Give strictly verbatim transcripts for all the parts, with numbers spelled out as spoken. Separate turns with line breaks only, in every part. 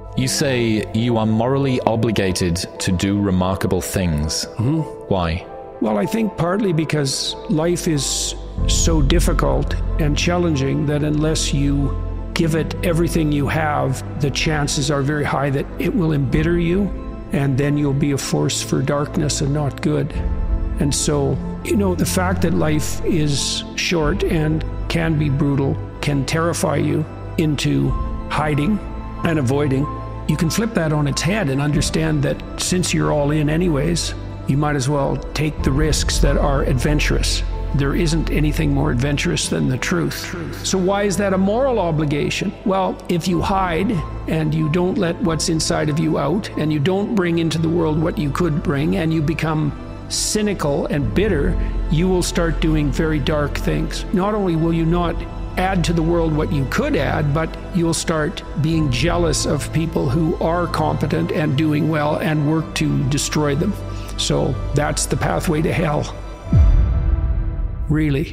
You say you are morally obligated to do remarkable things.
Mm-hmm.
Why?
Well, I think partly because life is so difficult and challenging that unless you give it everything you have, the chances are very high that it will embitter you, and then you'll be a force for darkness and not good. And so, you know, the fact that life is short and can be brutal can terrify you into hiding and avoiding. You can flip that on its head and understand that since you're all in anyways, you might as well take the risks that are adventurous. There isn't anything more adventurous than the truth. truth. So why is that a moral obligation? Well, if you hide and you don't let what's inside of you out, and you don't bring into the world what you could bring, and you become cynical and bitter, you will start doing very dark things. Not only will you not add to the world what you could add, but you'll start being jealous of people who are competent and doing well and work to destroy them. So that's the pathway to hell. Really.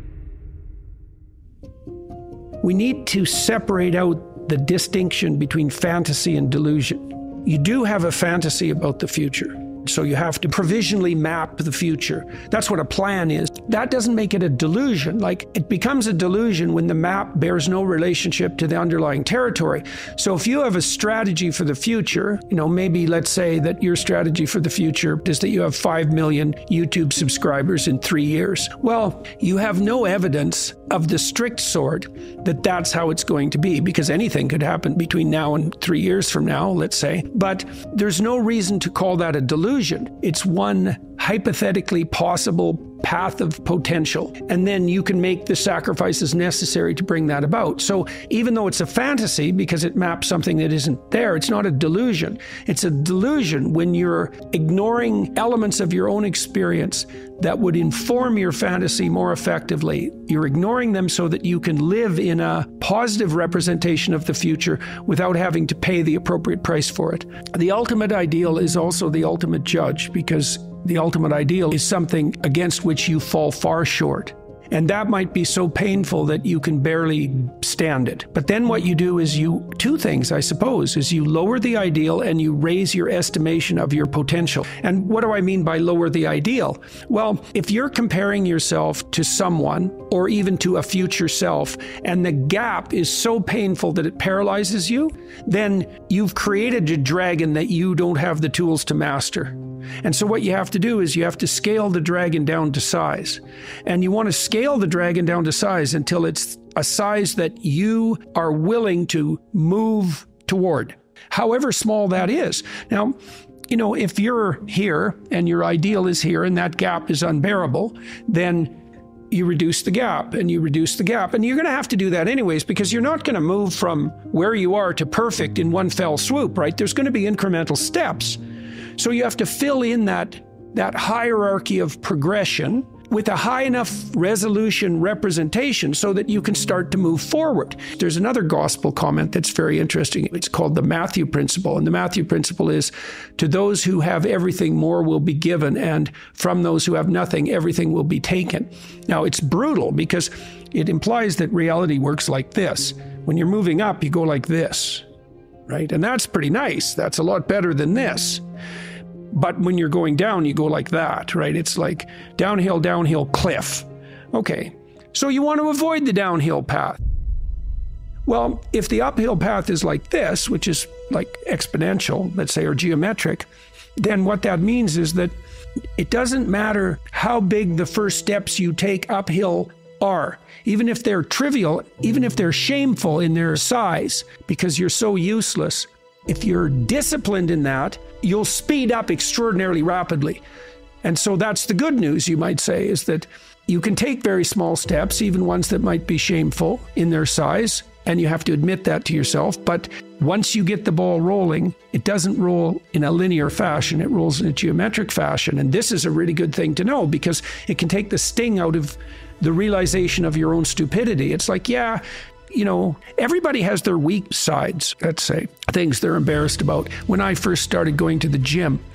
We need to separate out the distinction between fantasy and delusion. You do have a fantasy about the future. So you have to provisionally map the future. That's what a plan is. That doesn't make it a delusion. Like, it becomes a delusion when the map bears no relationship to the underlying territory. So if you have a strategy for the future, you know, maybe let's say that your strategy for the future is that you have five million YouTube subscribers in three years. Well, you have no evidence of the strict sort that that's how it's going to be, because anything could happen between now and three years from now, let's say. But there's no reason to call that a delusion. It's one hypothetically possible path of potential, and then you can make the sacrifices necessary to bring that about. So even though it's a fantasy because it maps something that isn't there, it's not a delusion. It's a delusion when you're ignoring elements of your own experience that would inform your fantasy more effectively. You're ignoring them so that you can live in a positive representation of the future without having to pay the appropriate price for it. The ultimate ideal is also the ultimate judge, because the ultimate ideal is something against which you fall far short. And that might be so painful that you can barely stand it. But then what you do is you, two things, I suppose, is you lower the ideal and you raise your estimation of your potential. And what do I mean by lower the ideal? Well, if you're comparing yourself to someone or even to a future self, and the gap is so painful that it paralyzes you, then you've created a dragon that you don't have the tools to master. And so what you have to do is you have to scale the dragon down to size. And you want to scale the dragon down to size until it's a size that you are willing to move toward, however small that is. Now, you know, if you're here and your ideal is here and that gap is unbearable, then you reduce the gap and you reduce the gap. And you're going to have to do that anyways, because you're not going to move from where you are to perfect in one fell swoop, right? There's going to be incremental steps. So you have to fill in that, that hierarchy of progression with a high enough resolution representation so that you can start to move forward. There's another gospel comment that's very interesting. It's called the Matthew Principle. And the Matthew Principle is, to those who have everything, more will be given, and from those who have nothing, everything will be taken. Now, it's brutal because it implies that reality works like this. When you're moving up, you go like this, right? And that's pretty nice. That's a lot better than this. But when you're going down, you go like that, right? It's like downhill, downhill, cliff. Okay, so you want to avoid the downhill path. Well, if the uphill path is like this, which is like exponential, let's say, or geometric, then what that means is that it doesn't matter how big the first steps you take uphill are, even if they're trivial, even if they're shameful in their size, because you're so useless. If you're disciplined in that, you'll speed up extraordinarily rapidly. And so that's the good news, you might say, is that you can take very small steps, even ones that might be shameful in their size, and you have to admit that to yourself. But once you get the ball rolling, it doesn't roll in a linear fashion, it rolls in a geometric fashion. And this is a really good thing to know, because it can take the sting out of the realization of your own stupidity. It's like, yeah, you know, everybody has their weak sides, let's say, things they're embarrassed about. When I first started going to the gym,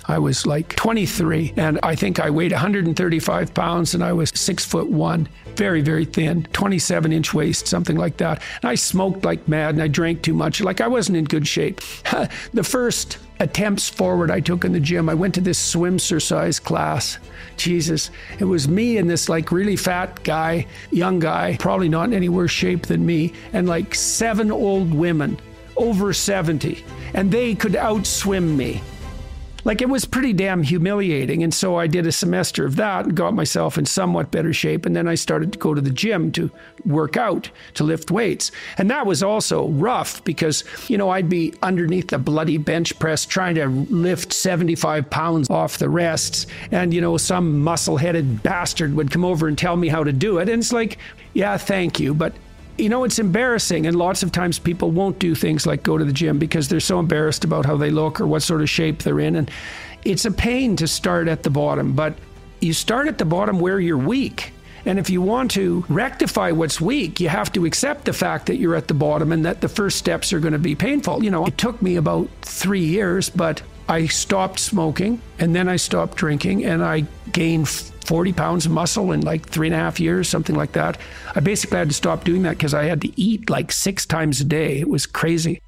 I was like twenty-three, and I think I weighed one hundred thirty-five pounds, and I was six foot one, very, very thin, twenty-seven inch waist, something like that. And I smoked like mad, and I drank too much. Like, I wasn't in good shape. The first attempts forward I took in the gym, I went to this swim exercise class. Jesus, it was me and this like really fat guy, young guy, probably not in any worse shape than me, and like seven old women over seventy, and they could outswim me. Like, it was pretty damn humiliating. And so I did a semester of that and got myself in somewhat better shape. And then I started to go to the gym to work out, to lift weights. And that was also rough because, you know, I'd be underneath the bloody bench press trying to lift seventy-five pounds off the rests. And, you know, some muscle-headed bastard would come over and tell me how to do it. And it's like, yeah, thank you. But you know, it's embarrassing, and lots of times people won't do things like go to the gym because they're so embarrassed about how they look or what sort of shape they're in, and it's a pain to start at the bottom, but you start at the bottom where you're weak. And if you want to rectify what's weak, you have to accept the fact that you're at the bottom and that the first steps are going to be painful. You know, it took me about three years, but I stopped smoking, and then I stopped drinking, and I gained forty pounds of muscle in like three and a half years, something like that. I basically had to stop doing that because I had to eat like six times a day. It was crazy.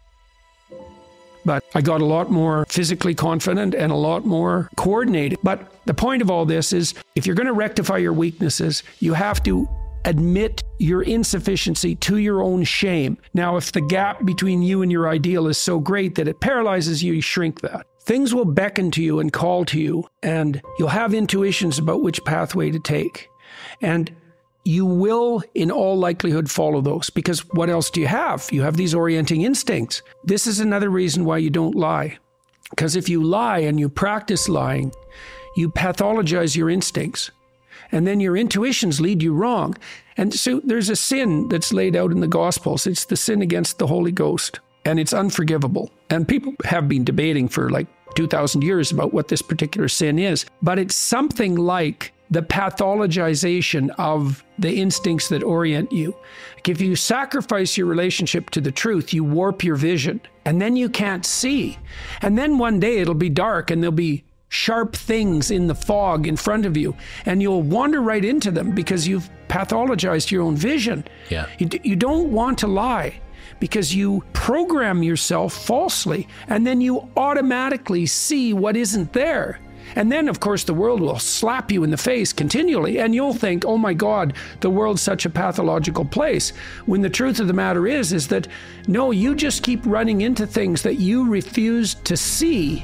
But I got a lot more physically confident and a lot more coordinated. But the point of all this is, if you're going to rectify your weaknesses, you have to admit your insufficiency to your own shame. Now, if the gap between you and your ideal is so great that it paralyzes you, you shrink that. Things will beckon to you and call to you, and you'll have intuitions about which pathway to take. And you will, in all likelihood, follow those, because what else do you have? You have these orienting instincts. This is another reason why you don't lie. Because if you lie and you practice lying, you pathologize your instincts. And then your intuitions lead you wrong. And so there's a sin that's laid out in the Gospels. It's the sin against the Holy Ghost. And it's unforgivable. And people have been debating for like two thousand years about what this particular sin is. But it's something like the pathologization of the instincts that orient you. Like, if you sacrifice your relationship to the truth, you warp your vision. And then you can't see. And then one day it'll be dark and there'll be sharp things in the fog in front of you, and you'll wander right into them because you've pathologized your own vision.
Yeah.
You, you don't want to lie because you program yourself falsely, and then you automatically see what isn't there. And then, of course, the world will slap you in the face continually, and you'll think, oh my God, the world's such a pathological place. When the truth of the matter is, is that, no, you just keep running into things that you refuse to see.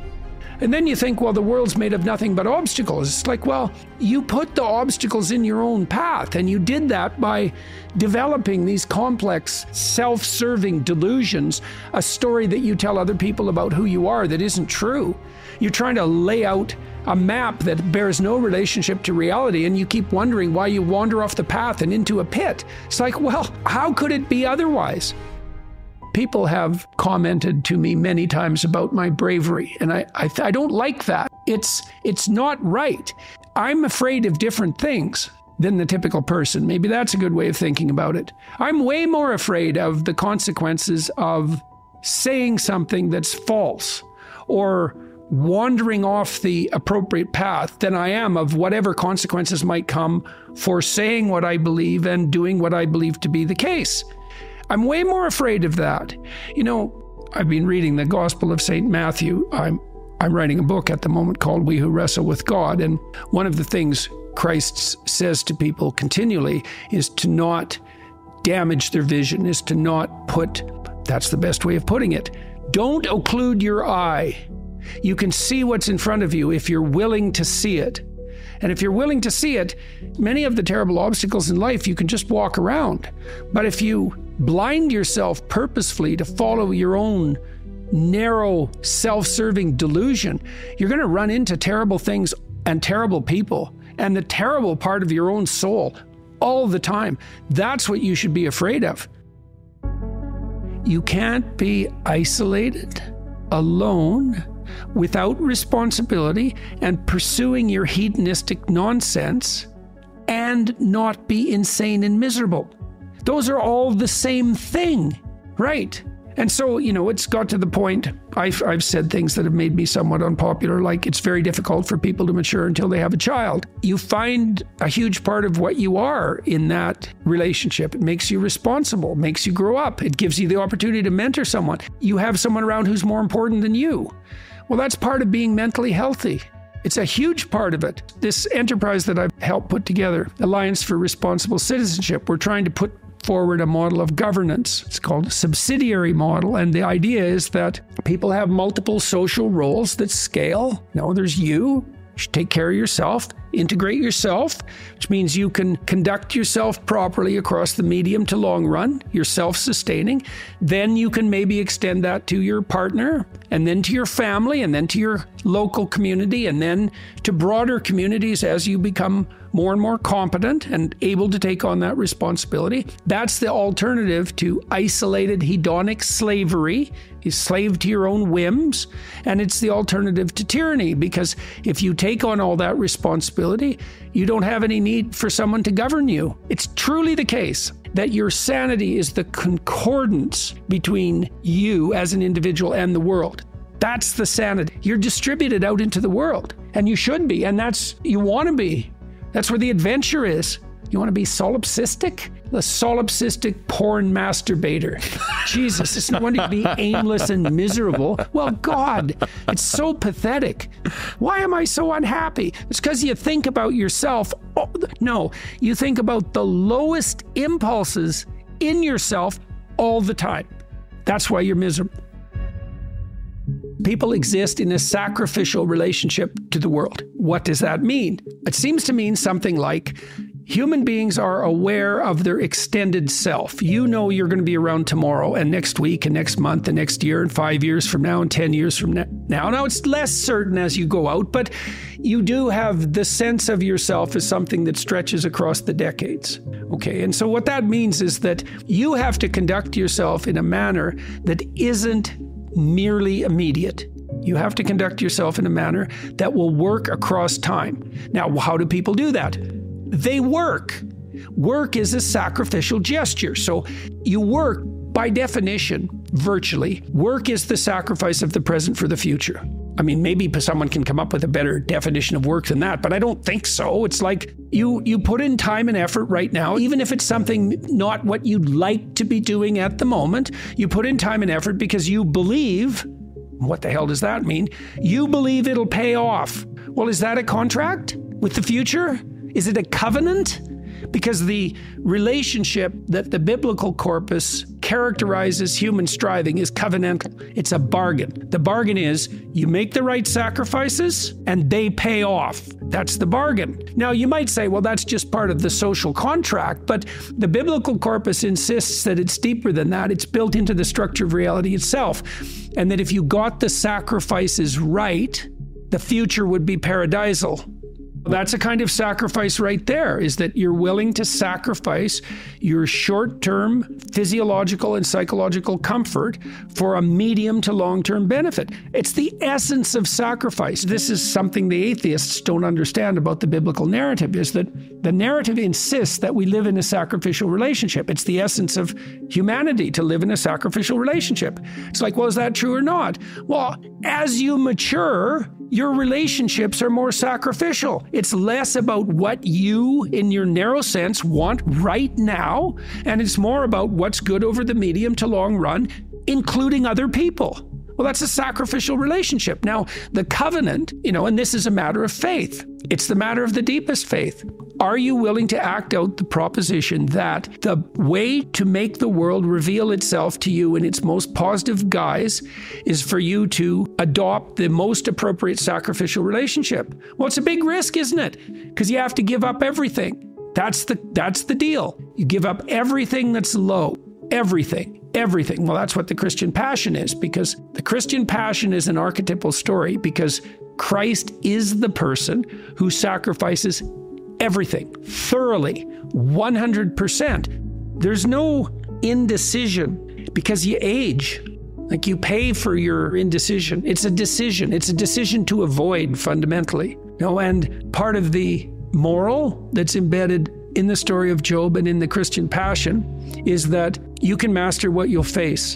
And then you think, well, the world's made of nothing but obstacles. It's like, well, you put the obstacles in your own path, and you did that by developing these complex, self-serving delusions, a story that you tell other people about who you are that isn't true. You're trying to lay out a map that bears no relationship to reality, and you keep wondering why you wander off the path and into a pit. It's like, well, how could it be otherwise? People have commented to me many times about my bravery, and I, I, I don't like that. It's, it's not right. I'm afraid of different things than the typical person. Maybe that's a good way of thinking about it. I'm way more afraid of the consequences of saying something that's false or wandering off the appropriate path than I am of whatever consequences might come for saying what I believe and doing what I believe to be the case. I'm way more afraid of that. You know, I've been reading the Gospel of Saint Matthew. I'm I'm writing a book at the moment called We Who Wrestle with God. And one of the things Christ says to people continually is to not damage their vision, is to not put, that's the best way of putting it, don't occlude your eye. You can see what's in front of you if you're willing to see it. And if you're willing to see it, many of the terrible obstacles in life, you can just walk around. But if you blind yourself purposefully to follow your own narrow, self-serving delusion, you're going to run into terrible things and terrible people and the terrible part of your own soul all the time. That's what you should be afraid of. You can't be isolated, alone, without responsibility and pursuing your hedonistic nonsense and not be insane and miserable. Those are all the same thing, right? And so, you know, it's got to the point, I've, I've said things that have made me somewhat unpopular, like it's very difficult for people to mature until they have a child. You find a huge part of what you are in that relationship. It makes you responsible, makes you grow up. It gives you the opportunity to mentor someone. You have someone around who's more important than you. Well, that's part of being mentally healthy. It's a huge part of it. This enterprise that I've helped put together, Alliance for Responsible Citizenship, we're trying to put forward a model of governance. It's called a subsidiary model. And the idea is that people have multiple social roles that scale. No, there's you. You should take care of yourself, integrate yourself, which means you can conduct yourself properly across the medium to long run. You're self-sustaining. Then you can maybe extend that to your partner, and then to your family, and then to your local community, and then to broader communities as you become more and more competent and able to take on that responsibility. That's the alternative to isolated hedonic slavery. You're slave to your own whims. And it's the alternative to tyranny, because if you take on all that responsibility, you don't have any need for someone to govern you. It's truly the case that your sanity is the concordance between you as an individual and the world. That's the sanity. You're distributed out into the world, and you should be, and that's, you want to be. That's where the adventure is. You want to be solipsistic? The solipsistic porn masturbator. Jesus, it's no wonder to be aimless and miserable. Well, God, it's so pathetic. Why am I so unhappy? It's because you think about yourself. Oh, no, you think about the lowest impulses in yourself all the time. That's why you're miserable. People exist in a sacrificial relationship to the world. What does that mean? It seems to mean something like human beings are aware of their extended self. You know you're going to be around tomorrow and next week and next month and next year and five years from now and ten years from now. Now, it's less certain as you go out, but you do have the sense of yourself as something that stretches across the decades. Okay, and so what that means is that you have to conduct yourself in a manner that isn't merely immediate. You have to conduct yourself in a manner that will work across time. Now, how do people do that? They work. Work is a sacrificial gesture. So you work, by definition, virtually. Work is the sacrifice of the present for the future. I mean, maybe someone can come up with a better definition of work than that, but I don't think so. It's like you you put in time and effort right now, even if it's something not what you'd like to be doing at the moment. You put in time and effort because you believe, what the hell does that mean? You believe it'll pay off. Well, is that a contract with the future? Is it a covenant? Because the relationship that the biblical corpus characterizes human striving is covenantal. It's a bargain. The bargain is you make the right sacrifices and they pay off. That's the bargain. Now, you might say, well, that's just part of the social contract, but the biblical corpus insists that it's deeper than that. It's built into the structure of reality itself. And that if you got the sacrifices right, the future would be paradisal. That's a kind of sacrifice right there, is that you're willing to sacrifice your short-term physiological and psychological comfort for a medium to long-term benefit. It's the essence of sacrifice. This is something the atheists don't understand about the biblical narrative, is that the narrative insists that we live in a sacrificial relationship. It's the essence of humanity to live in a sacrificial relationship. It's like, well, is that true or not? Well, as you mature, your relationships are more sacrificial. It's less about what you, in your narrow sense, want right now, and it's more about what's good over the medium to long run, including other people. Well, that's a sacrificial relationship. Now, the covenant, you know, and this is a matter of faith. It's the matter of the deepest faith. Are you willing to act out the proposition that the way to make the world reveal itself to you in its most positive guise is for you to adopt the most appropriate sacrificial relationship? Well, it's a big risk, isn't it? Because you have to give up everything. That's the that's the deal. You give up everything that's low. Everything. Everything. Well, that's what the Christian passion is, because the Christian passion is an archetypal story, because Christ is the person who sacrifices everything thoroughly, one hundred percent. There's no indecision because you age. Like, you pay for your indecision. It's a decision. It's a decision to avoid, fundamentally. You know, and part of the moral that's embedded in the story of Job and in the Christian passion is that you can master what you'll face.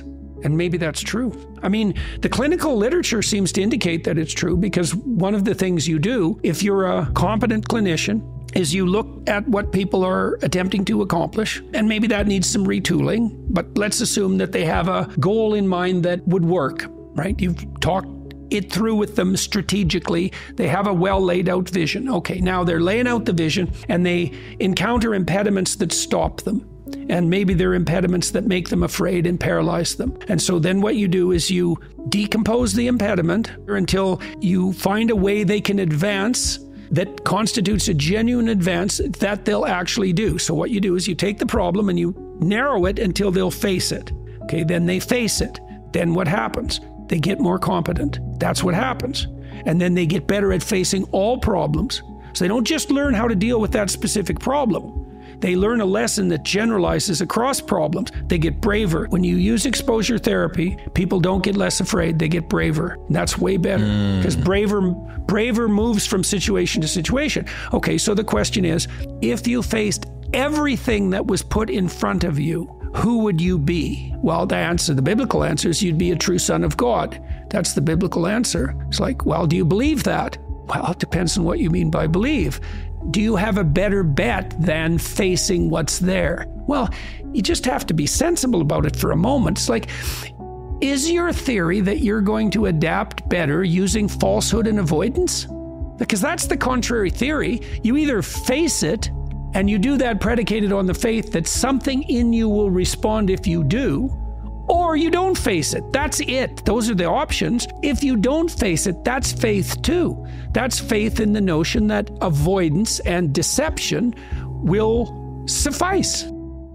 And maybe that's true. I mean, the clinical literature seems to indicate that it's true, because one of the things you do, if you're a competent clinician, is you look at what people are attempting to accomplish, and maybe that needs some retooling, but let's assume that they have a goal in mind that would work, right? You've talked it through with them strategically. They have a well laid out vision. Okay, now they're laying out the vision and they encounter impediments that stop them. And maybe they're impediments that make them afraid and paralyze them. And so then what you do is you decompose the impediment until you find a way they can advance that constitutes a genuine advance that they'll actually do. So what you do is you take the problem and you narrow it until they'll face it. Okay, then they face it. Then what happens? They get more competent. That's what happens. And then they get better at facing all problems. So they don't just learn how to deal with that specific problem. They learn a lesson that generalizes across problems. They get braver. When you use exposure therapy, people don't get less afraid, they get braver. And that's way better, because mm. braver, braver moves from situation to situation. Okay, so the question is, if you faced everything that was put in front of you, who would you be? Well, the answer, the biblical answer is you'd be a true son of God. That's the biblical answer. It's like, well, do you believe that? Well, it depends on what you mean by believe. Do you have a better bet than facing what's there? Well, you just have to be sensible about it for a moment. It's like, is your theory that you're going to adapt better using falsehood and avoidance? Because that's the contrary theory. You either face it, and you do that predicated on the faith that something in you will respond if you do, or you don't face it. That's it. Those are the options. If you don't face it, that's faith too. That's faith in the notion that avoidance and deception will suffice.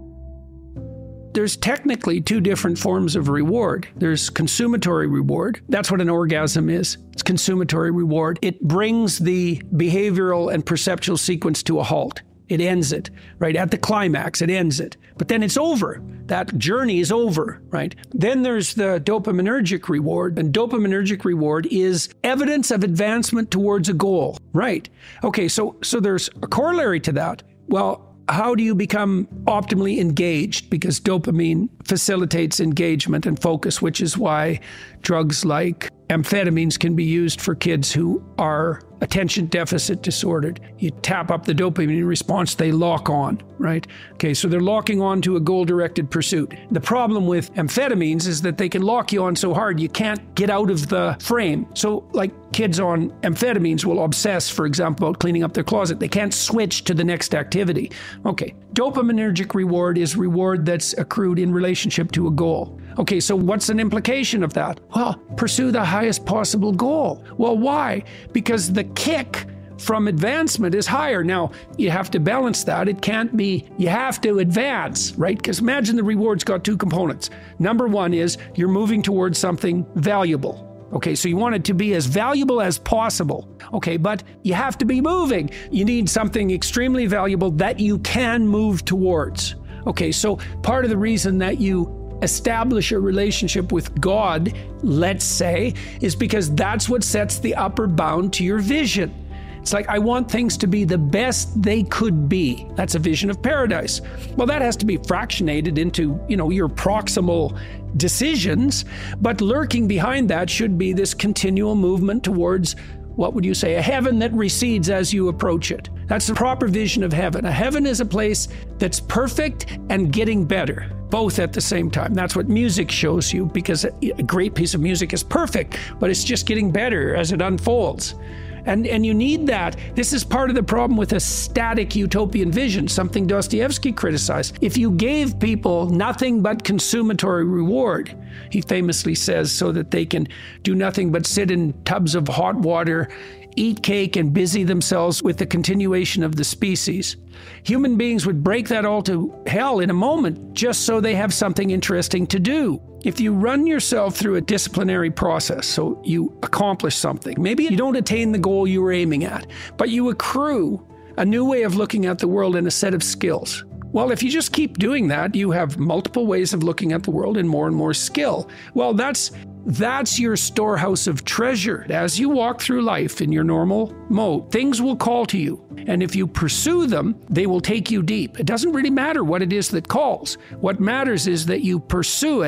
There's technically two different forms of reward. There's consummatory reward. That's what an orgasm is. It's consummatory reward. It brings the behavioral and perceptual sequence to a halt. It ends it, right? At the climax, it ends it. But then it's over. That journey is over, right? Then there's the dopaminergic reward. And dopaminergic reward is evidence of advancement towards a goal, right? Okay, so so there's a corollary to that. Well, how do you become optimally engaged? Because dopamine facilitates engagement and focus, which is why drugs like amphetamines can be used for kids who are attention deficit disordered. You tap up the dopamine response, they lock on, right? Okay, so they're locking on to a goal-directed pursuit. The problem with amphetamines is that they can lock you on so hard you can't get out of the frame. So like kids on amphetamines will obsess, for example, about cleaning up their closet. They can't switch to the next activity. Okay, dopaminergic reward is reward that's accrued in relationship to a goal. Okay, so what's an implication of that? Well, pursue the highest possible goal. Well, why? Because the kick from advancement is higher. Now, you have to balance that. It can't be, you have to advance, right? Because imagine the reward's got two components. Number one is you're moving towards something valuable. Okay, so you want it to be as valuable as possible. Okay, but you have to be moving. You need something extremely valuable that you can move towards. Okay, so part of the reason that you establish a relationship with God, let's say, is because that's what sets the upper bound to your vision. It's like, I want things to be the best they could be. That's a vision of paradise. Well, that has to be fractionated into, you know, your proximal decisions, but lurking behind that should be this continual movement towards, what would you say, a heaven that recedes as you approach it. That's the proper vision of heaven. A heaven is a place that's perfect and getting better, both at the same time. That's what music shows you, because a great piece of music is perfect, but it's just getting better as it unfolds. And and you need that. This is part of the problem with a static utopian vision, something Dostoevsky criticized. If you gave people nothing but consummatory reward, he famously says, so that they can do nothing but sit in tubs of hot water, eat cake, and busy themselves with the continuation of the species, human beings would break that all to hell in a moment just so they have something interesting to do. If you run yourself through a disciplinary process, so you accomplish something, maybe you don't attain the goal you were aiming at, but you accrue a new way of looking at the world and a set of skills. Well, if you just keep doing that, you have multiple ways of looking at the world and more and more skill. Well, that's that's your storehouse of treasure. As you walk through life in your normal mode, things will call to you. And if you pursue them, they will take you deep. It doesn't really matter what it is that calls. What matters is that you pursue it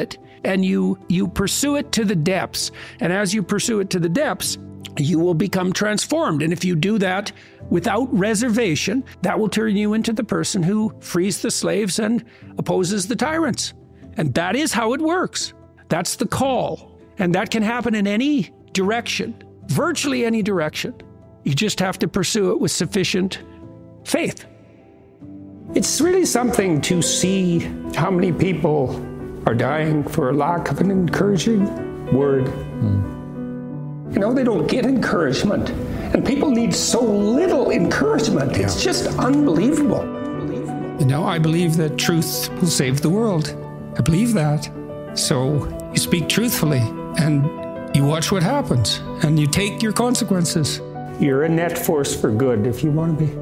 and you you pursue it to the depths. And as you pursue it to the depths, you will become transformed. And if you do that without reservation, that will turn you into the person who frees the slaves and opposes the tyrants. And that is how it works. That's the call. And that can happen in any direction, virtually any direction. You just have to pursue it with sufficient faith. It's really something to see how many people are dying for lack of an encouraging word. Mm. You know, they don't get encouragement. And people need so little encouragement. Yeah. It's just unbelievable. unbelievable. You know, I believe that truth will save the world. I believe that. So you speak truthfully and you watch what happens and you take your consequences. You're a net force for good if you want to be.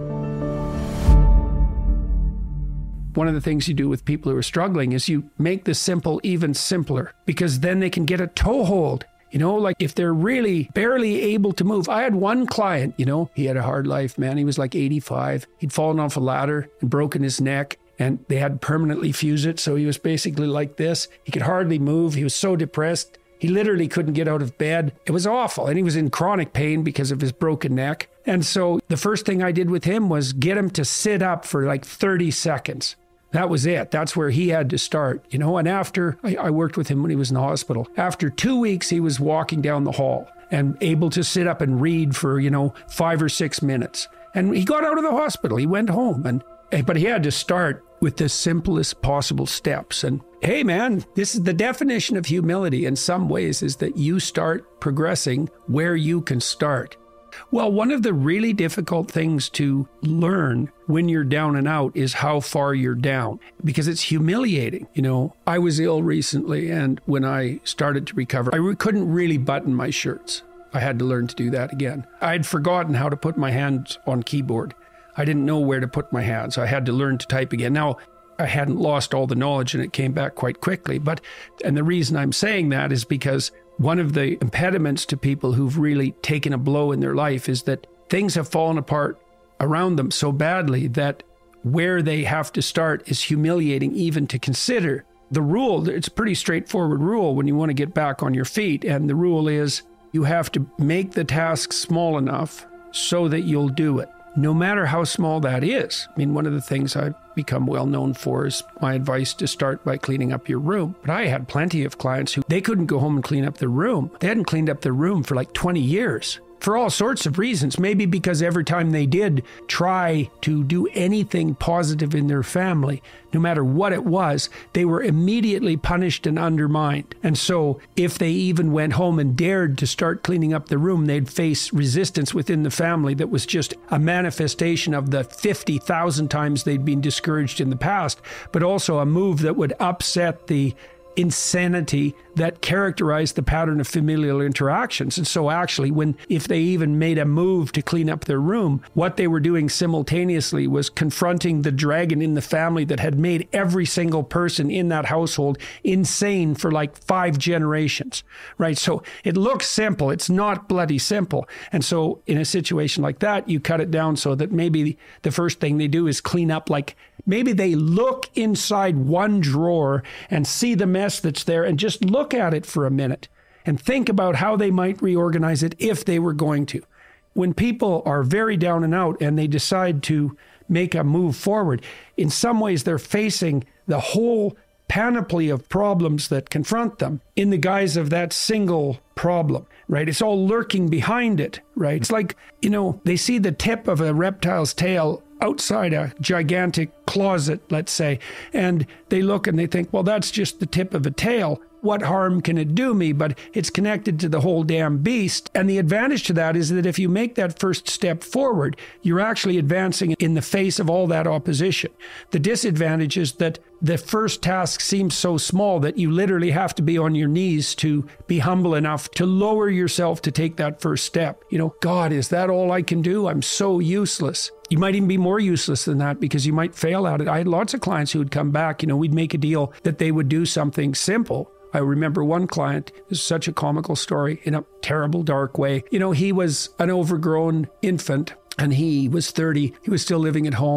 One of the things you do with people who are struggling is you make the simple even simpler, because then they can get a toehold. You know, like if they're really barely able to move. I had one client, you know, he had a hard life, man. He was like eighty-five. He'd fallen off a ladder and broken his neck, and they had permanently fused it. So he was basically like this. He could hardly move. He was so depressed. He literally couldn't get out of bed. It was awful. And he was in chronic pain because of his broken neck. And so the first thing I did with him was get him to sit up for like thirty seconds. That was it. That's where he had to start, you know. And after, I, I worked with him when he was in the hospital. After two weeks, he was walking down the hall and able to sit up and read for, you know, five or six minutes. And he got out of the hospital. He went home. And but he had to start with the simplest possible steps. And hey, man, this is the definition of humility in some ways, is that you start progressing where you can start. Well, one of the really difficult things to learn when you're down and out is how far you're down, because it's humiliating. You know, I was ill recently, and when I started to recover, I re- couldn't really button my shirts. I had to learn to do that again. I had forgotten how to put my hands on keyboard. I didn't know where to put my hands. I had to learn to type again. Now, I hadn't lost all the knowledge, and it came back quite quickly. But, and the reason I'm saying that is because one of the impediments to people who've really taken a blow in their life is that things have fallen apart around them so badly that where they have to start is humiliating even to consider. The rule, it's a pretty straightforward rule when you want to get back on your feet. And the rule is you have to make the task small enough so that you'll do it, no matter how small that is. I mean, one of the things I've become well known for is my advice to start by cleaning up your room. But I had plenty of clients who, they couldn't go home and clean up their room. They hadn't cleaned up their room for like twenty years. For all sorts of reasons. Maybe because every time they did try to do anything positive in their family, no matter what it was, they were immediately punished and undermined. And so if they even went home and dared to start cleaning up the room, they'd face resistance within the family that was just a manifestation of the fifty thousand times they'd been discouraged in the past, but also a move that would upset the insanity that characterized the pattern of familial interactions. And so actually, when if they even made a move to clean up their room, what they were doing simultaneously was confronting the dragon in the family that had made every single person in that household insane for like five generations, right? So it looks simple. It's not bloody simple. And so in a situation like that, you cut it down so that maybe the first thing they do is clean up, like maybe they look inside one drawer and see the mess that's there and just look at it for a minute and think about how they might reorganize it if they were going to. When people are very down and out and they decide to make a move forward, in some ways they're facing the whole panoply of problems that confront them in the guise of that single problem, right? It's all lurking behind it, right? It's like, you know, they see the tip of a reptile's tail outside a gigantic closet, let's say, and they look and they think, well, that's just the tip of a tail. What harm can it do me? But it's connected to the whole damn beast. And the advantage to that is that if you make that first step forward, you're actually advancing in the face of all that opposition. The disadvantage is that the first task seems so small that you literally have to be on your knees to be humble enough to lower yourself to take that first step. You know, God, is that all I can do? I'm so useless. You might even be more useless than that because you might fail at it. I had lots of clients who would come back, you know, we'd make a deal that they would do something simple. I remember one client, this is such a comical story in a terrible, dark way. You know, he was an overgrown infant and he was thirty. He was still living at home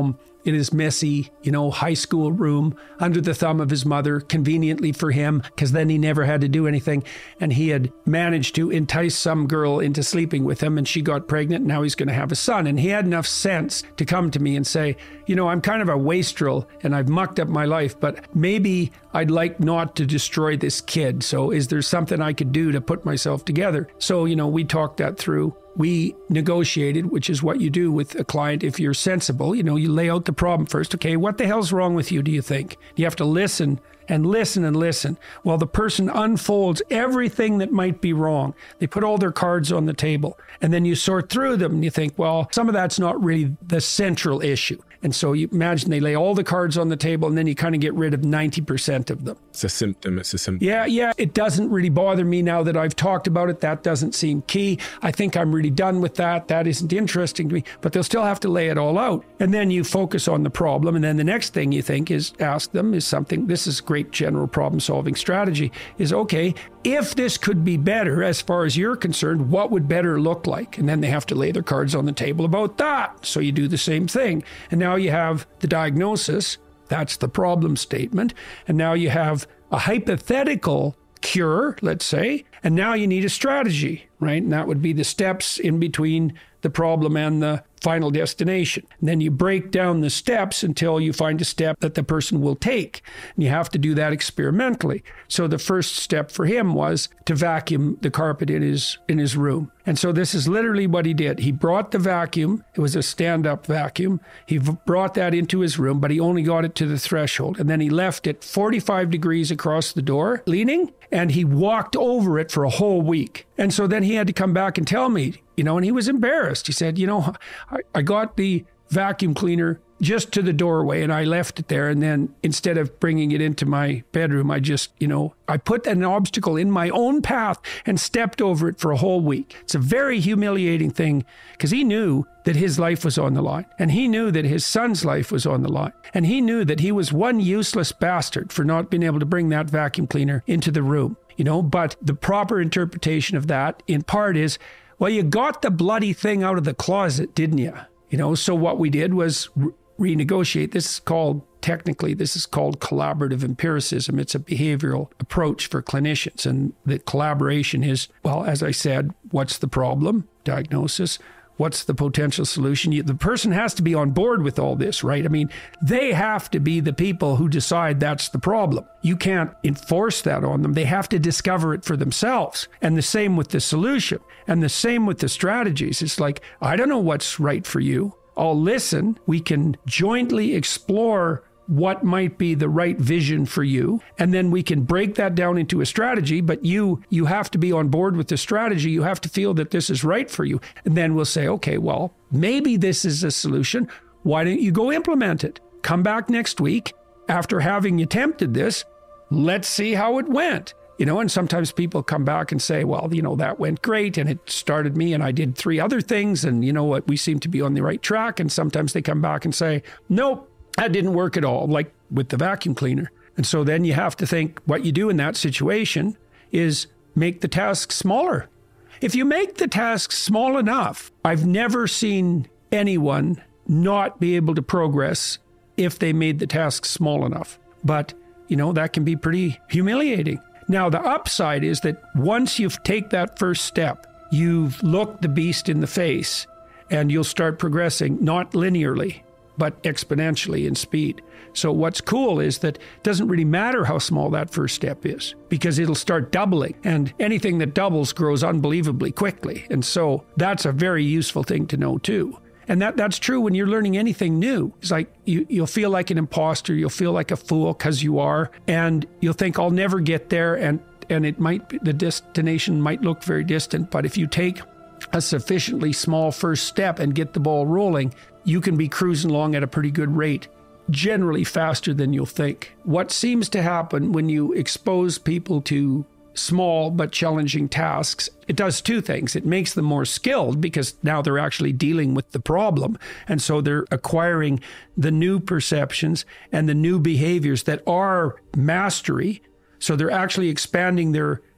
in his messy, you know, high school room under the thumb of his mother, conveniently for him, because then he never had to do anything. And he had managed to entice some girl into sleeping with him, and she got pregnant, and now he's going to have a son. And he had enough sense to come to me and say, you know, I'm kind of a wastrel and I've mucked up my life, but maybe I'd like not to destroy this kid. So is there something I could do to put myself together? So, you know, we talked that through. We negotiated, which is what you do with a client if you're sensible. You know, you lay out the problem first. Okay, what the hell's wrong with you, do you think? You have to listen and listen and listen while the person unfolds everything that might be wrong. They put all their cards on the table, and then you sort through them and you think, well, some of that's not really the central issue. And so you imagine they lay all the cards on the table, and then you kind of get rid of ninety percent of them.
It's a symptom. It's a symptom.
Yeah, yeah. It doesn't really bother me now that I've talked about it. That doesn't seem key. I think I'm really done with that. That isn't interesting to me. But they'll still have to lay it all out. And then you focus on the problem. And then the next thing you think is ask them is something. This is great general problem solving strategy is, okay, if this could be better as far as you're concerned, what would better look like? And then they have to lay their cards on the table about that. So you do the same thing. And now you have the diagnosis. That's the problem statement. And now you have a hypothetical cure, let's say, and now you need a strategy, right? And that would be the steps in between the problem and the final destination. And then you break down the steps until you find a step that the person will take. And you have to do that experimentally. So the first step for him was to vacuum the carpet in his in his room. And so this is literally what he did. He brought the vacuum. It was a stand-up vacuum. He v- brought that into his room, but he only got it to the threshold. And then he left it forty-five degrees across the door, leaning, and he walked over it for a whole week. And so then he had to come back and tell me, you know, and he was embarrassed. He said, you know, I, I got the vacuum cleaner just to the doorway and I left it there. And then instead of bringing it into my bedroom, I just, you know, I put an obstacle in my own path and stepped over it for a whole week. It's a very humiliating thing because he knew that his life was on the line, and he knew that his son's life was on the line. And he knew that he was one useless bastard for not being able to bring that vacuum cleaner into the room, you know, but the proper interpretation of that in part is, well, you got the bloody thing out of the closet, didn't you? You know, so what we did was re- renegotiate. This is called, technically, this is called collaborative empiricism. It's a behavioral approach for clinicians. And the collaboration is, well, as I said, what's the problem? Diagnosis. What's the potential solution? You, the person has to be on board with all this, right? I mean, they have to be the people who decide that's the problem. You can't enforce that on them. They have to discover it for themselves. And the same with the solution. And the same with the strategies. It's like, I don't know what's right for you. I'll listen. We can jointly explore what might be the right vision for you. And then we can break that down into a strategy, but you you have to be on board with the strategy. You have to feel that this is right for you. And then we'll say, okay, well, maybe this is a solution. Why don't you go implement it? Come back next week after having attempted this. Let's see how it went. You know, and sometimes people come back and say, well, you know, that went great and it started me and I did three other things and you know what, we seem to be on the right track. And sometimes they come back and say, nope, that didn't work at all, like with the vacuum cleaner. And so then you have to think what you do in that situation is make the task smaller. If you make the task small enough, I've never seen anyone not be able to progress if they made the task small enough. But, you know, that can be pretty humiliating. Now, the upside is that once you take that first step, you've looked the beast in the face and you'll start progressing, not linearly, but exponentially in speed. So what's cool is that it doesn't really matter how small that first step is because it'll start doubling, and anything that doubles grows unbelievably quickly. And so that's a very useful thing to know too. And that that's true when you're learning anything new. It's like you, you'll feel like an imposter, you'll feel like a fool because you are, and you'll think, I'll never get there, and, and it might be, the destination might look very distant, but if you take a sufficiently small first step and get the ball rolling, you can be cruising along at a pretty good rate, generally faster than you'll think. What seems to happen when you expose people to small but challenging tasks, it does two things. It makes them more skilled because now they're actually dealing with the problem. And so they're acquiring the new perceptions and the new behaviors that are mastery. So they're actually expanding their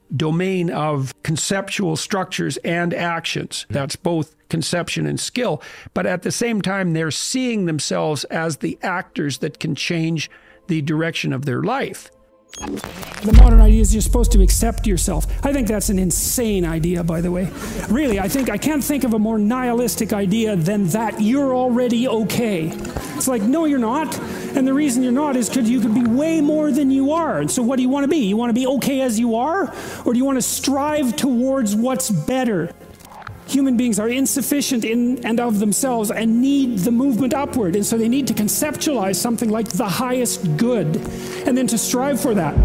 domain of conceptual structures and actions. That's both conception and skill. But at the same time, they're seeing themselves as the actors that can change the direction of their life.
The modern idea is you're supposed to accept yourself. I think that's an insane idea, by the way. Really, I think I can't think of a more nihilistic idea than that you're already okay. It's like, no, you're not. And the reason you're not is because you could be way more than you are. And so what do you want to be? You want to be okay as you are? Or do you want to strive towards what's better? Human beings are insufficient in and of themselves and need the movement upward. And so they need to conceptualize something like the highest good and then to strive for that.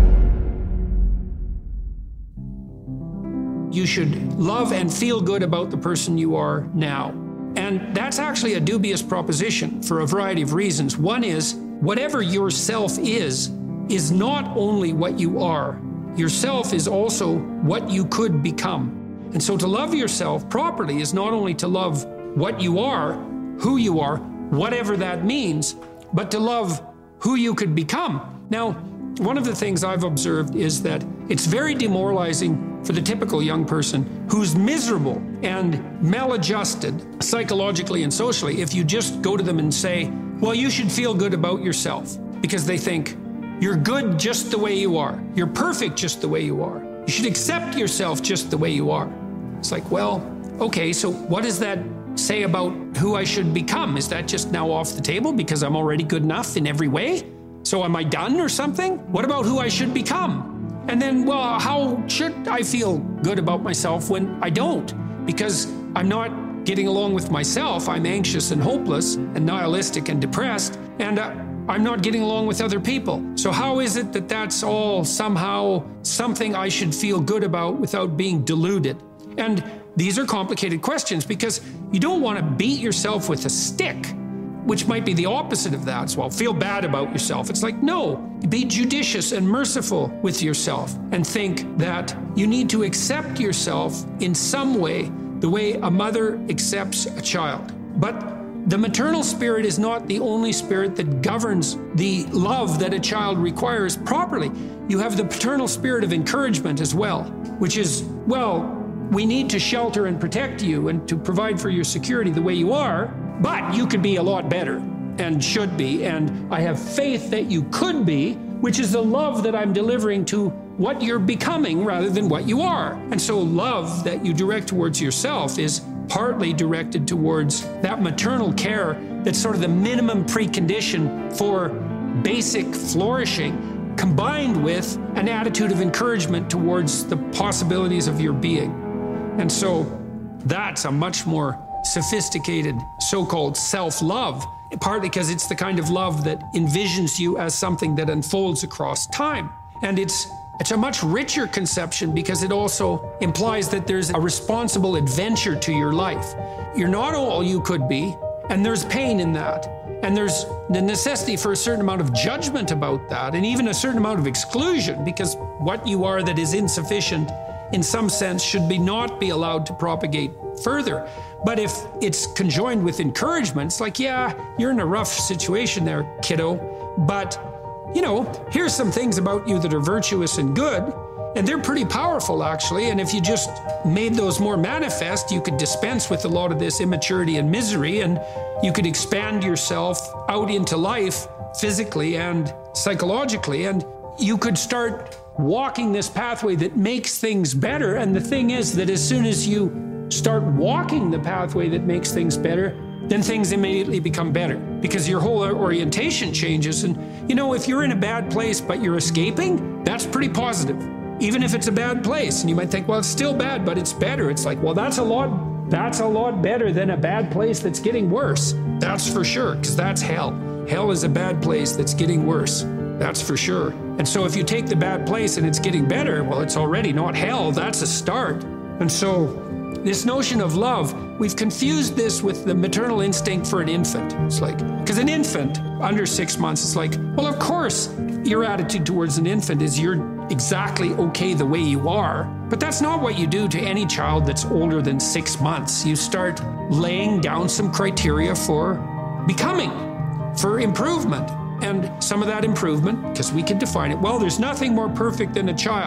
You should love and feel good about the person you are now. And that's actually a dubious proposition for a variety of reasons. One is, whatever your self is, is not only what you are. Yourself is also what you could become. And so to love yourself properly is not only to love what you are, who you are, whatever that means, but to love who you could become. Now, one of the things I've observed is that it's very demoralizing for the typical young person who's miserable and maladjusted psychologically and socially if you just go to them and say, well, you should feel good about yourself, because they think you're good just the way you are. You're perfect just the way you are. You should accept yourself just the way you are. It's like, well, okay, so what does that say about who I should become? Is that just now off the table because I'm already good enough in every way? So am I done or something? What about who I should become? And then, well, how should I feel good about myself when I don't? Because I'm not getting along with myself. I'm anxious and hopeless and nihilistic and depressed, and uh, I'm not getting along with other people. So how is it that that's all somehow something I should feel good about without being deluded? And these are complicated questions because you don't want to beat yourself with a stick, which might be the opposite of that. So, well, feel bad about yourself. It's like, no, be judicious and merciful with yourself and think that you need to accept yourself in some way, the way a mother accepts a child. But the maternal spirit is not the only spirit that governs the love that a child requires properly. You have the paternal spirit of encouragement as well, which is, well, we need to shelter and protect you and to provide for your security the way you are, but you could be a lot better and should be. And I have faith that you could be, which is the love that I'm delivering to what you're becoming rather than what you are. And so love that you direct towards yourself is partly directed towards that maternal care that's sort of the minimum precondition for basic flourishing, combined with an attitude of encouragement towards the possibilities of your being. And so that's a much more sophisticated so-called self-love, partly because it's the kind of love that envisions you as something that unfolds across time. And it's it's a much richer conception because it also implies that there's a responsible adventure to your life. You're not all you could be, and there's pain in that. And there's the necessity for a certain amount of judgment about that, and even a certain amount of exclusion, because what you are that is insufficient in some sense should be not be allowed to propagate further. But if it's conjoined with encouragement, it's like, yeah, you're in a rough situation there, kiddo, but, you know, here's some things about you that are virtuous and good, and they're pretty powerful, actually, and if you just made those more manifest, you could dispense with a lot of this immaturity and misery, and you could expand yourself out into life physically and psychologically, and you could start walking this pathway that makes things better. And the thing is that as soon as you start walking the pathway that makes things better, then things immediately become better because your whole orientation changes. And, you know, if you're in a bad place but you're escaping, that's pretty positive, even if it's a bad place. And you might think, well, it's still bad, but it's better. It's like, well, that's a lot, that's a lot better than a bad place that's getting worse. That's for sure, because that's hell. Hell is a bad place that's getting worse. That's for sure. And so if you take the bad place and it's getting better, well, it's already not hell. That's a start. And so this notion of love, we've confused this with the maternal instinct for an infant. It's like, because an infant under six months, it's like, well, of course, your attitude towards an infant is you're exactly okay the way you are. But that's not what you do to any child that's older than six months. You start laying down some criteria for becoming, for improvement. And some of that improvement, because we can define it, well, there's nothing more perfect than a child.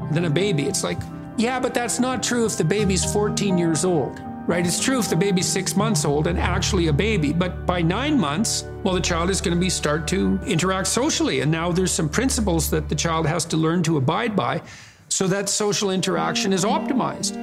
than a baby. It's like, yeah, but that's not true if the baby's fourteen years old, right? It's true if the baby's six months old and actually a baby, but by nine months, well, the child is going to be start to interact socially. And now there's some principles that the child has to learn to abide by so that social interaction is optimized.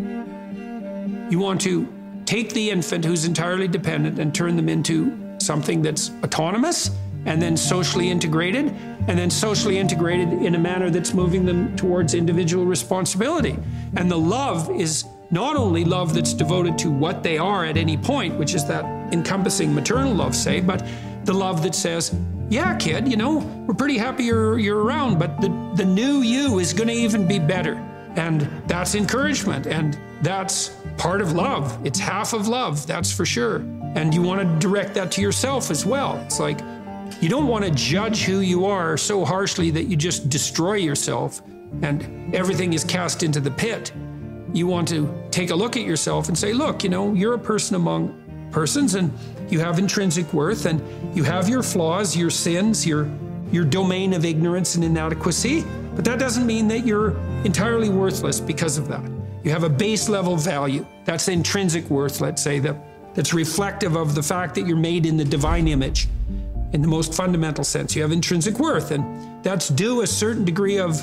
You want to take the infant who's entirely dependent and turn them into something that's autonomous and then socially integrated, and then socially integrated in a manner that's moving them towards individual responsibility. And the love is not only love that's devoted to what they are at any point, which is that encompassing maternal love, say, but the love that says, yeah, kid, you know, we're pretty happy you're, you're around, but the, the new you is going to even be better. And that's encouragement, and that's part of love. It's half of love, that's for sure. And you want to direct that to yourself as well. It's like, you don't want to judge who you are so harshly that you just destroy yourself and everything is cast into the pit. You want to take a look at yourself and say, look, you know, you're a person among persons and you have intrinsic worth and you have your flaws, your sins, your, your domain of ignorance and inadequacy, but that doesn't mean that you're entirely worthless because of that. You have a base level value. That's the intrinsic worth, let's say, that, that's reflective of the fact that you're made in the divine image. In the most fundamental sense, you have intrinsic worth, and that's due a certain degree of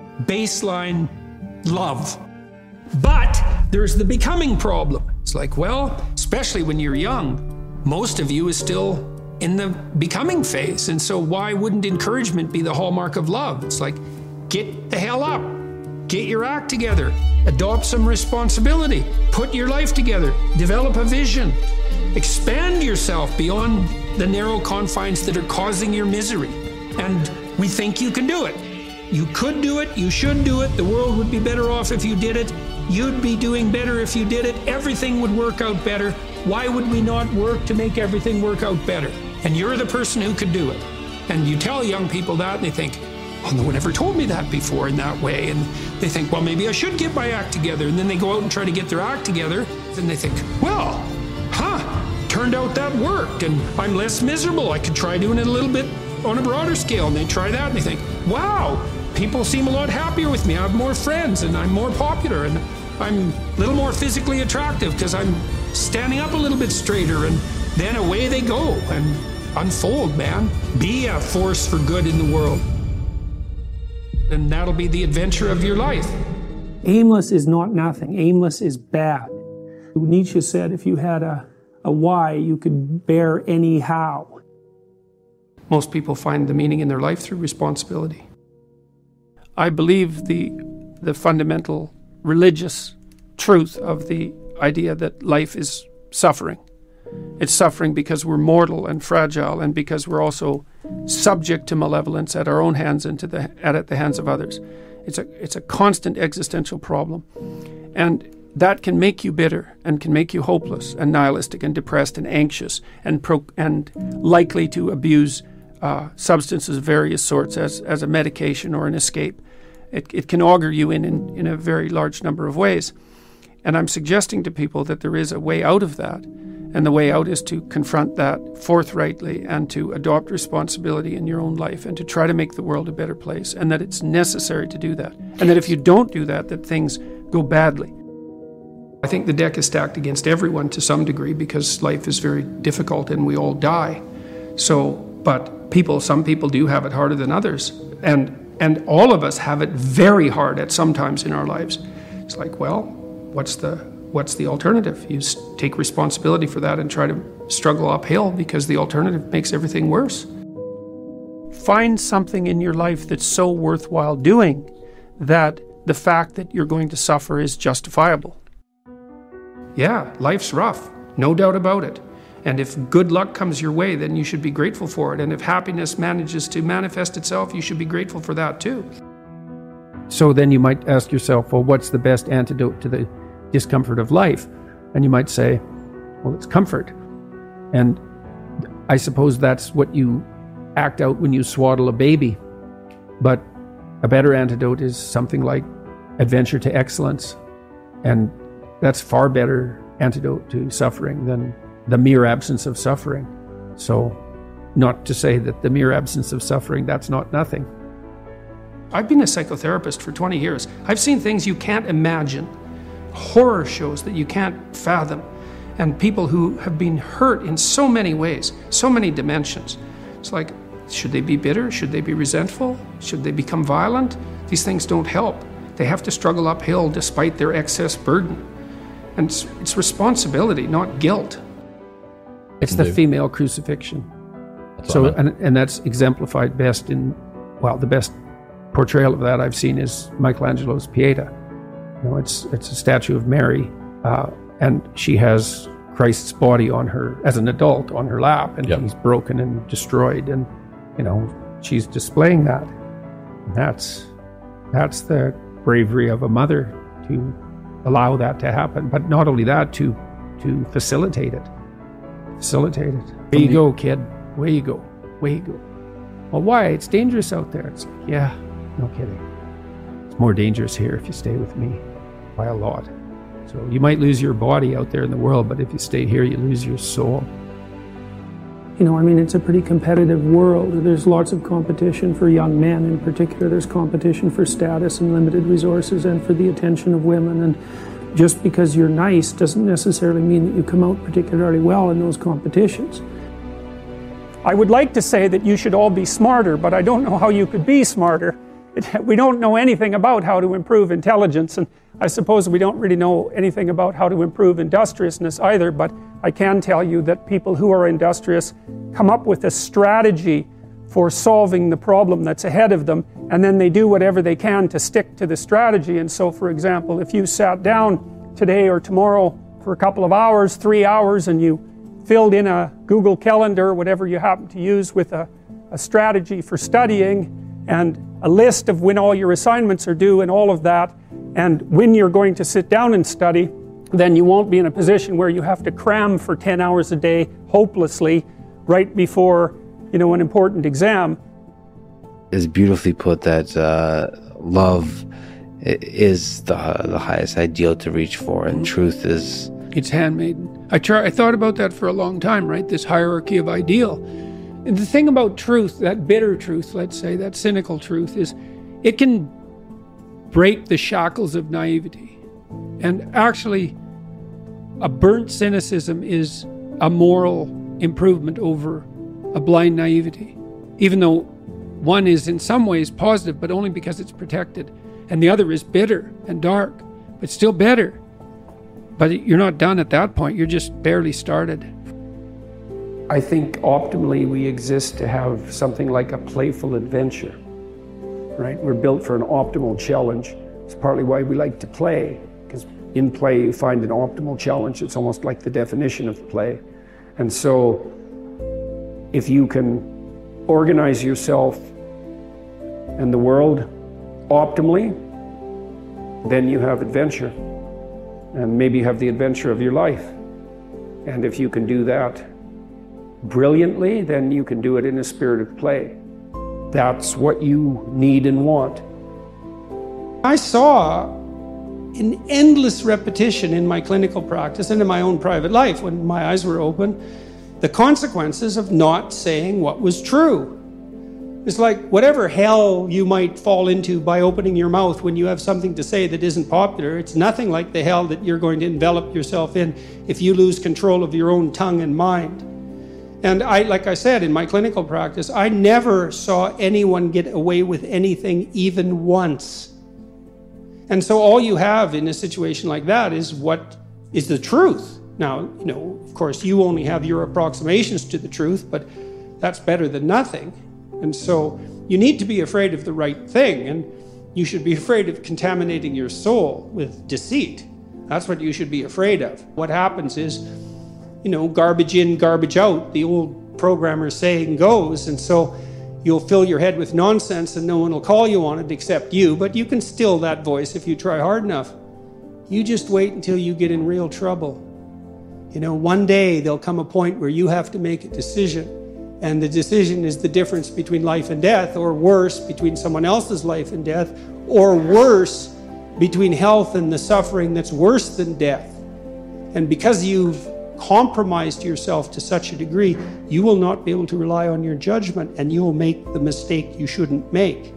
baseline love. But there's the becoming problem. It's like, well, especially when you're young, most of you is still in the becoming phase. And so why wouldn't encouragement be the hallmark of love? It's like, get the hell up, get your act together, adopt some responsibility, put your life together, develop a vision, expand yourself beyond the narrow confines that are causing your misery. And we think you can do it. You could do it, you should do it, the world would be better off if you did it, you'd be doing better if you did it, everything would work out better. Why would we not work to make everything work out better? And you're the person who could do it. And you tell young people that and they think, oh, no one ever told me that before in that way. And they think, well, maybe I should get my act together. And then they go out and try to get their act together. And they think, well, huh, turned out that worked and I'm less miserable. I could try doing it a little bit on a broader scale. And they try that and they think, wow, people seem a lot happier with me. I have more friends and I'm more popular and I'm a little more physically attractive because I'm standing up a little bit straighter. And then away they go and unfold, man. Be a force for good in the world. And that'll be the adventure of your life.
Aimless is not nothing. Aimless is bad. Nietzsche said if you had a, a why, you could bear any how.
Most people find the meaning in their life through responsibility. I believe the, the fundamental religious truth of the idea that life is suffering. It's suffering because we're mortal and fragile and because we're also subject to malevolence at our own hands and to the, at, at the hands of others. It's a, it's a constant existential problem. And that can make you bitter and can make you hopeless and nihilistic and depressed and anxious and, pro, and likely to abuse uh, substances of various sorts as, as a medication or an escape. It, it can augur you in, in, in a very large number of ways. And I'm suggesting to people that there is a way out of that. And the way out is to confront that forthrightly and to adopt responsibility in your own life and to try to make the world a better place, and that it's necessary to do that. And that if you don't do that, that things go badly. I think the deck is stacked against everyone to some degree because life is very difficult and we all die. So, but people, some people do have it harder than others. And and all of us have it very hard at some times in our lives. It's like, well, what's the What's the alternative? You take responsibility for that and try to struggle uphill because the alternative makes everything worse. Find something in your life that's so worthwhile doing that the fact that you're going to suffer is justifiable. Yeah, life's rough, no doubt about it. And if good luck comes your way, then you should be grateful for it. And if happiness manages to manifest itself, you should be grateful for that too.
So then you might ask yourself, well, what's the best antidote to the discomfort of life? And you might say, well, it's comfort. And I suppose that's what you act out when you swaddle a baby. But a better antidote is something like adventure to excellence. And that's far better antidote to suffering than the mere absence of suffering. So not to say that the mere absence of suffering, that's not nothing.
I've been a psychotherapist for twenty years. I've seen things you can't imagine, horror shows that you can't fathom, and people who have been hurt in so many ways, so many dimensions. It's like, should they be bitter? Should they be resentful? Should they become violent? These things don't help. They have to struggle uphill despite their excess burden. And it's, it's responsibility, not guilt.
It's the female crucifixion.
That's
So,
what I meant.
and, and that's exemplified best in, well, the best portrayal of that I've seen is Michelangelo's Pieta. You know, it's it's a statue of Mary, uh, and she has Christ's body on her as an adult on her lap, and
Yep.
he's broken and destroyed, and you know she's displaying that. And that's that's the bravery of a mother to allow that to happen, but not only that, to to facilitate it, facilitate it. Where you go, kid. Where you go. Where you go. Well, why? It's dangerous out there. It's like, yeah, no kidding. It's more dangerous here if you stay with me by a lot. So you might lose your body out there in the world, but if you stay here, you lose your soul.
You know, I mean, it's a pretty competitive world. There's lots of competition for young men in particular. There's competition for status and limited resources and for the attention of women. And just because you're nice doesn't necessarily mean that you come out particularly well in those competitions. I would like to say that you should all be smarter, but I don't know how you could be smarter. It, we don't know anything about how to improve intelligence, and I suppose we don't really know anything about how to improve industriousness either, but I can tell you that people who are industrious come up with a strategy for solving the problem that's ahead of them, and then they do whatever they can to stick to the strategy. And so, for example, if you sat down today or tomorrow for a couple of hours, three hours, and you filled in a Google Calendar, whatever you happen to use, with a, a strategy for studying and a list of when all your assignments are due and all of that, and when you're going to sit down and study, then you won't be in a position where you have to cram for ten hours a day hopelessly right before, you know, an important exam.
It's beautifully put that uh, love is the the highest ideal to reach for, and truth is...
It's handmaiden. I try, I thought about that for a long time, right? This hierarchy of ideal. And the thing about truth, that bitter truth, let's say, that cynical truth, is it can break the shackles of naivety. And actually, a burnt cynicism is a moral improvement over a blind naivety. Even though one is in some ways positive, but only because it's protected. And the other is bitter and dark, but still better. But you're not done at that point. You're just barely started. I think optimally we exist to have something like a playful adventure, right? We're built for an optimal challenge. It's partly why we like to play, because in play you find an optimal challenge. It's almost like the definition of play. And so if you can organize yourself and the world optimally, then you have adventure. And maybe you have the adventure of your life. And if you can do that brilliantly, then you can do it in a spirit of play. That's what you need and want. I saw an endless repetition in my clinical practice and in my own private life, when my eyes were open, the consequences of not saying what was true. It's like whatever hell you might fall into by opening your mouth when you have something to say that isn't popular, it's nothing like the hell that you're going to envelop yourself in if you lose control of your own tongue and mind. And I, like I said, in my clinical practice, I never saw anyone get away with anything even once. And so all you have in a situation like that is what is the truth. Now, you know, of course, you only have your approximations to the truth, but that's better than nothing. And so you need to be afraid of the right thing, and you should be afraid of contaminating your soul with deceit. That's what you should be afraid of. What happens is, you know, garbage in, garbage out, the old programmer saying goes, and so you'll fill your head with nonsense and no one will call you on it except you, but you can still that voice if you try hard enough. You just wait until you get in real trouble. You know, one day there'll come a point where you have to make a decision. And the decision is the difference between life and death, or worse, between someone else's life and death, or worse, between health and the suffering that's worse than death. And because you've compromised yourself to such a degree, you will not be able to rely on your judgment, and you will make the mistake you shouldn't make.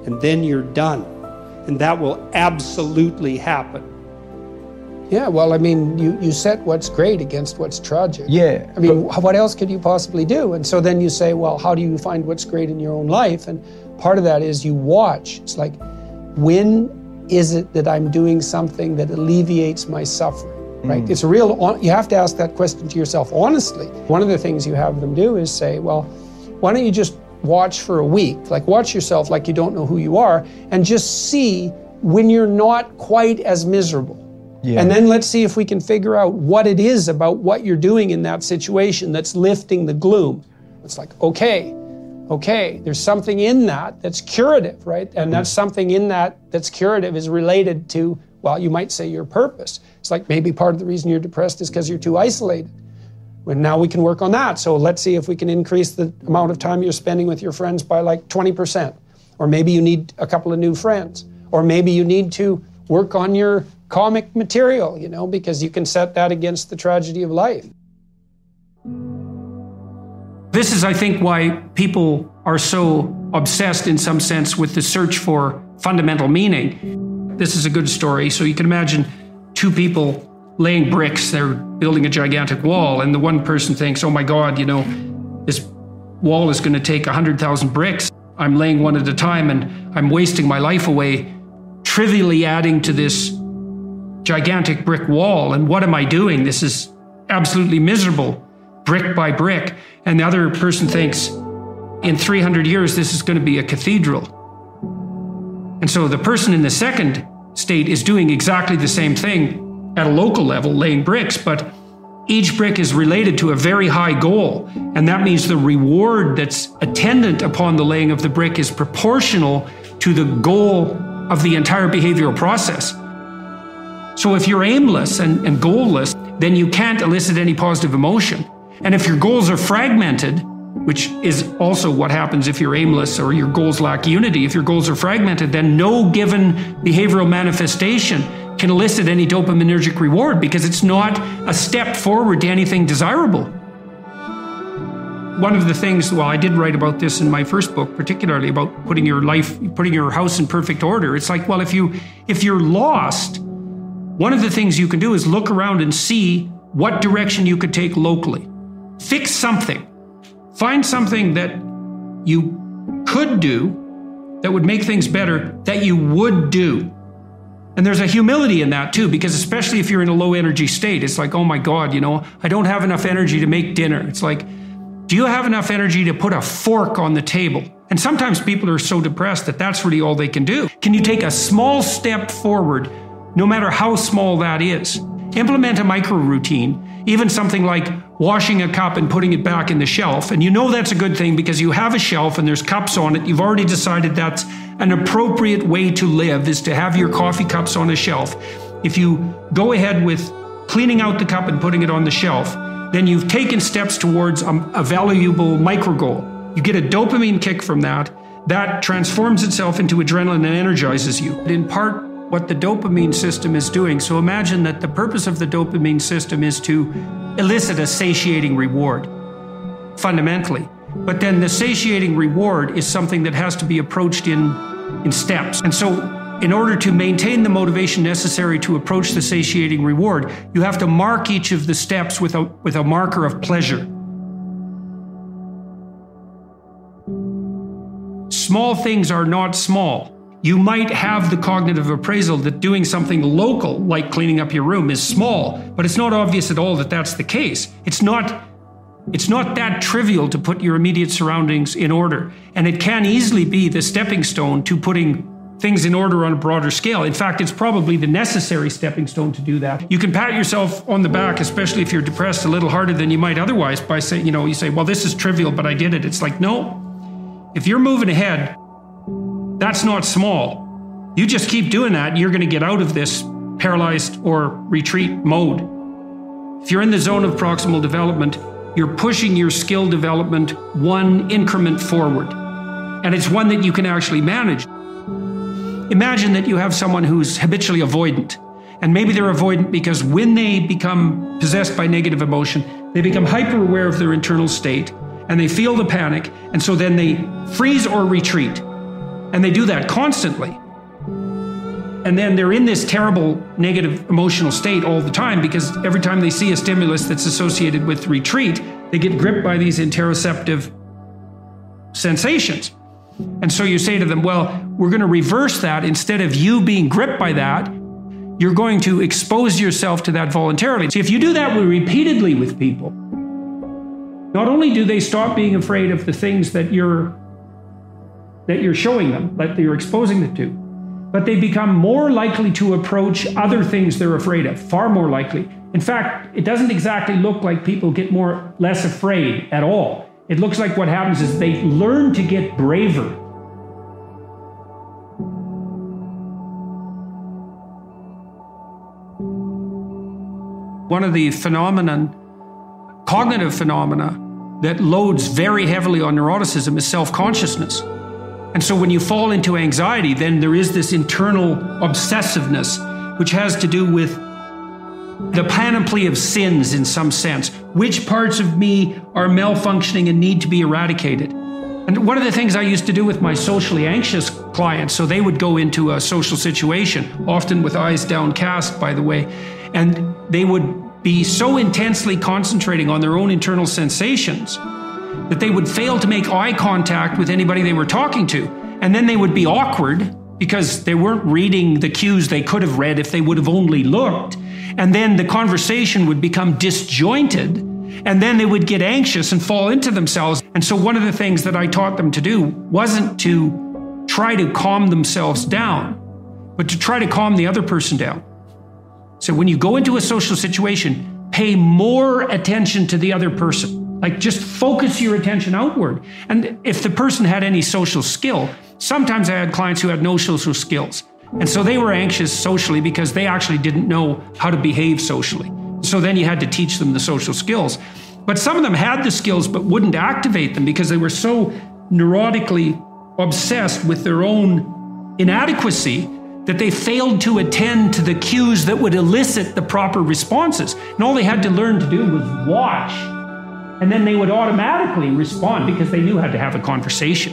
and then you're done. And that will absolutely happen.
Yeah, well, I mean, you, you set what's great against what's tragic.
Yeah.
I mean, what else could you possibly do? And so then you say, well, how do you find what's great in your own life? And part of that is you watch. It's like, when is it that I'm doing something that alleviates my suffering, right? Mm. It's a real, you have to ask that question to yourself honestly. One of the things you have them do is say, well, why don't you just watch for a week? Like, watch yourself like you don't know who you are, and just see when you're not quite as miserable. Yeah. And then let's see if we can figure out what it is about what you're doing in that situation that's lifting the gloom. It's like, okay, okay, there's something in that that's curative, right? And that's something in that that's curative is related to, well, you might say your purpose. It's like maybe part of the reason you're depressed is because you're too isolated. Well, now we can work on that. So let's see if we can increase the amount of time you're spending with your friends by like twenty percent. Or maybe you need a couple of new friends. Or maybe you need to work on your comic material, you know, because you can set that against the tragedy of life.
This is, I think, why people are so obsessed in some sense with the search for fundamental meaning. This is a good story. So you can imagine two people laying bricks, they're building a gigantic wall, and the one person thinks, oh my God, you know, this wall is going to take one hundred thousand bricks. I'm laying one at a time and I'm wasting my life away, trivially adding to this gigantic brick wall. And what am I doing? This is absolutely miserable, brick by brick. And the other person thinks, in three hundred years, this is going to be a cathedral. And so the person in the second state is doing exactly the same thing at a local level, laying bricks, but each brick is related to a very high goal. And that means the reward that's attendant upon the laying of the brick is proportional to the goal of the entire behavioral process. So if you're aimless and, and goalless, then you can't elicit any positive emotion. And if your goals are fragmented, which is also what happens if you're aimless or your goals lack unity, if your goals are fragmented, then no given behavioral manifestation can elicit any dopaminergic reward because it's not a step forward to anything desirable. One of the things, well, I did write about this in my first book, particularly about putting your life, putting your house in perfect order. It's like, well, if you, if you're lost, one of the things you can do is look around and see what direction you could take locally. Fix something. Find something that you could do that would make things better that you would do. And there's a humility in that too, because especially if you're in a low energy state, it's like, oh my God, you know, I don't have enough energy to make dinner. It's like, do you have enough energy to put a fork on the table? And sometimes people are so depressed that that's really all they can do. Can you take a small step forward, no matter how small that is? Implement a micro routine, even something like washing a cup and putting it back in the shelf. And you know that's a good thing because you have a shelf and there's cups on it. You've already decided that's an appropriate way to live, is to have your coffee cups on a shelf. If you go ahead with cleaning out the cup and putting it on the shelf, then you've taken steps towards a, a valuable micro goal. You get a dopamine kick from that. That transforms itself into adrenaline and energizes you. In part, what the dopamine system is doing. So imagine that the purpose of the dopamine system is to elicit a satiating reward, fundamentally. But then the satiating reward is something that has to be approached in, in steps. And so in order to maintain the motivation necessary to approach the satiating reward, you have to mark each of the steps with a, with a marker of pleasure. Small things are not small. You might have the cognitive appraisal that doing something local, like cleaning up your room, is small, but it's not obvious at all that that's the case. It's not, it's not that trivial to put your immediate surroundings in order. And it can easily be the stepping stone to putting things in order on a broader scale. In fact, it's probably the necessary stepping stone to do that. You can pat yourself on the back, especially if you're depressed, a little harder than you might otherwise by saying, you know, you say, well, this is trivial, but I did it. It's like, no, if you're moving ahead, that's not small. You just keep doing that, you're going to get out of this paralyzed or retreat mode. If you're in the zone of proximal development, you're pushing your skill development one increment forward. And it's one that you can actually manage. Imagine that you have someone who's habitually avoidant. And maybe they're avoidant because when they become possessed by negative emotion, they become hyper aware of their internal state and they feel the panic. And so then they freeze or retreat.
And they do that constantly. And then they're in this terrible negative emotional state all the time because every time they see a stimulus that's associated with retreat, they get gripped by these interoceptive sensations. And so you say to them, well, we're going to reverse that. Instead of you being gripped by that, you're going to expose yourself to that voluntarily. See, if you do that repeatedly with people, not only do they stop being afraid of the things that you're that you're showing them, that you're exposing them to, but they become more likely to approach other things they're afraid of, far more likely. In fact, it doesn't exactly look like people get more less afraid at all. It looks like what happens is they learn to get braver. One of the phenomenon, cognitive phenomena, that loads very heavily on neuroticism is self-consciousness. And so when you fall into anxiety, then there is this internal obsessiveness, which has to do with the panoply of sins in some sense. Which parts of me are malfunctioning and need to be eradicated? And one of the things I used to do with my socially anxious clients, so they would go into a social situation, often with eyes downcast, by the way, and they would be so intensely concentrating on their own internal sensations that they would fail to make eye contact with anybody they were talking to. And then they would be awkward because they weren't reading the cues they could have read if they would have only looked. And then the conversation would become disjointed. And then they would get anxious and fall into themselves. And so one of the things that I taught them to do wasn't to try to calm themselves down, but to try to calm the other person down. So when you go into a social situation, pay more attention to the other person. Like just focus your attention outward. And if the person had any social skill, sometimes I had clients who had no social skills. And so they were anxious socially because they actually didn't know how to behave socially. So then you had to teach them the social skills. But some of them had the skills but wouldn't activate them because they were so neurotically obsessed with their own inadequacy that they failed to attend to the cues that would elicit the proper responses. And all they had to learn to do was watch. And then they would automatically respond because they knew how to have a conversation.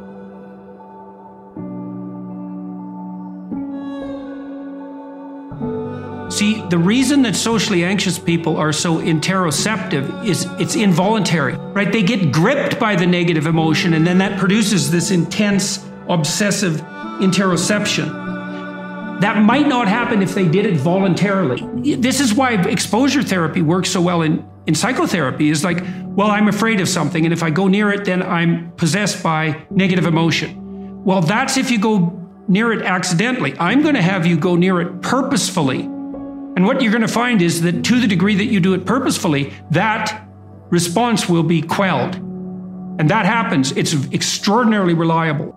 See, the reason that socially anxious people are so interoceptive is it's involuntary, right? They get gripped by the negative emotion, and then that produces this intense, obsessive interoception. That might not happen if they did it voluntarily. This is why exposure therapy works so well in, in psychotherapy, is like, well, I'm afraid of something, and if I go near it, then I'm possessed by negative emotion. Well, that's if you go near it accidentally. I'm going to have you go near it purposefully. And what you're going to find is that to the degree that you do it purposefully, that response will be quelled. And that happens. It's extraordinarily reliable.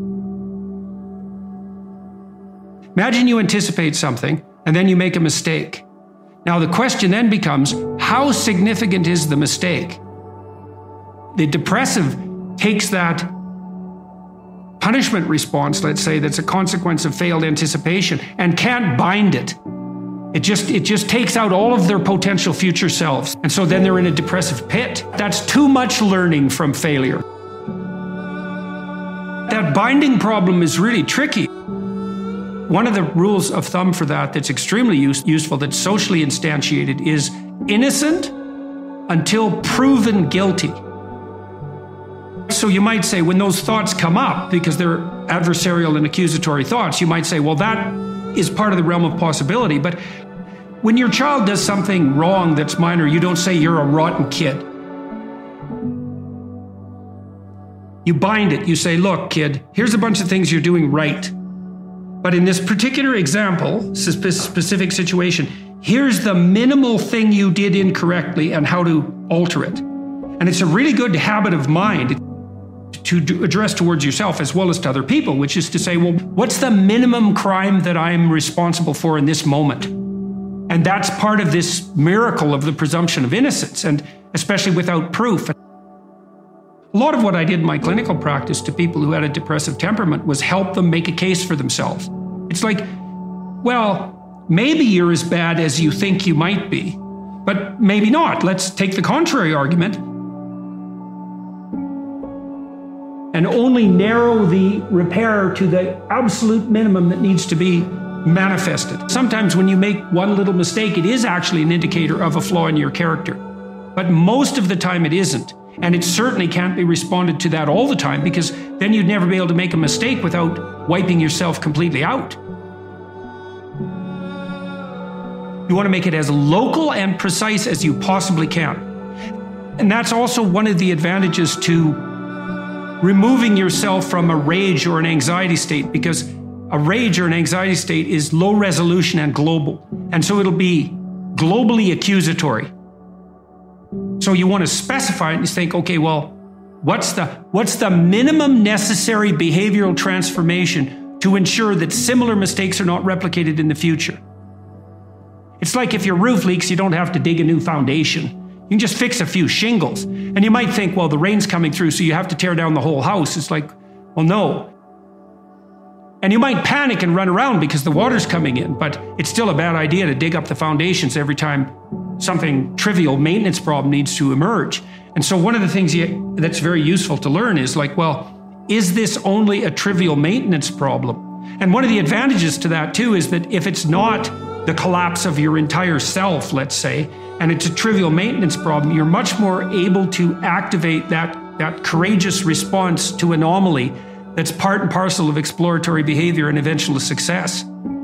Imagine you anticipate something and then you make a mistake. Now the question then becomes, how significant is the mistake? The depressive takes that punishment response, let's say, that's a consequence of failed anticipation, and can't bind it. It just, it just takes out all of their potential future selves. And so then they're in a depressive pit. That's too much learning from failure. That binding problem is really tricky. One of the rules of thumb for that that's extremely use, useful, that's socially instantiated, is innocent until proven guilty. So you might say, when those thoughts come up, because they're adversarial and accusatory thoughts, you might say, well, that is part of the realm of possibility. But when your child does something wrong that's minor, you don't say you're a rotten kid. You bind it. You say, look, kid, here's a bunch of things you're doing right. But in this particular example, specific situation, here's the minimal thing you did incorrectly and how to alter it. And it's a really good habit of mind to do, address towards yourself as well as to other people, which is to say, well, what's the minimum crime that I'm responsible for in this moment? And that's part of this miracle of the presumption of innocence, and especially without proof. A lot of what I did in my clinical practice to people who had a depressive temperament was help them make a case for themselves. It's like, well, maybe you're as bad as you think you might be, but maybe not. Let's take the contrary argument. and only narrow the repair to the absolute minimum that needs to be manifested. Sometimes when you make one little mistake, it is actually an indicator of a flaw in your character. But most of the time it isn't. And it certainly can't be responded to that all the time, because then you'd never be able to make a mistake without wiping yourself completely out. You want to make it as local and precise as you possibly can. And that's also one of the advantages to removing yourself from a rage or an anxiety state, because a rage or an anxiety state is low resolution and global. And so it'll be globally accusatory. So you want to specify it and you think, okay, well, what's the, what's the minimum necessary behavioral transformation to ensure that similar mistakes are not replicated in the future? It's like if your roof leaks, you don't have to dig a new foundation. You can just fix a few shingles. And you might think, well, the rain's coming through, so you have to tear down the whole house. It's like, well, no. And you might panic and run around because the water's coming in, but it's still a bad idea to dig up the foundations every time something trivial maintenance problem needs to emerge. And so one of the things you, that's very useful to learn is like, well, is this only a trivial maintenance problem? And one of the advantages to that too is that if it's not the collapse of your entire self, let's say, and it's a trivial maintenance problem, you're much more able to activate that, that courageous response to anomaly that's part and parcel of exploratory behavior and eventual success.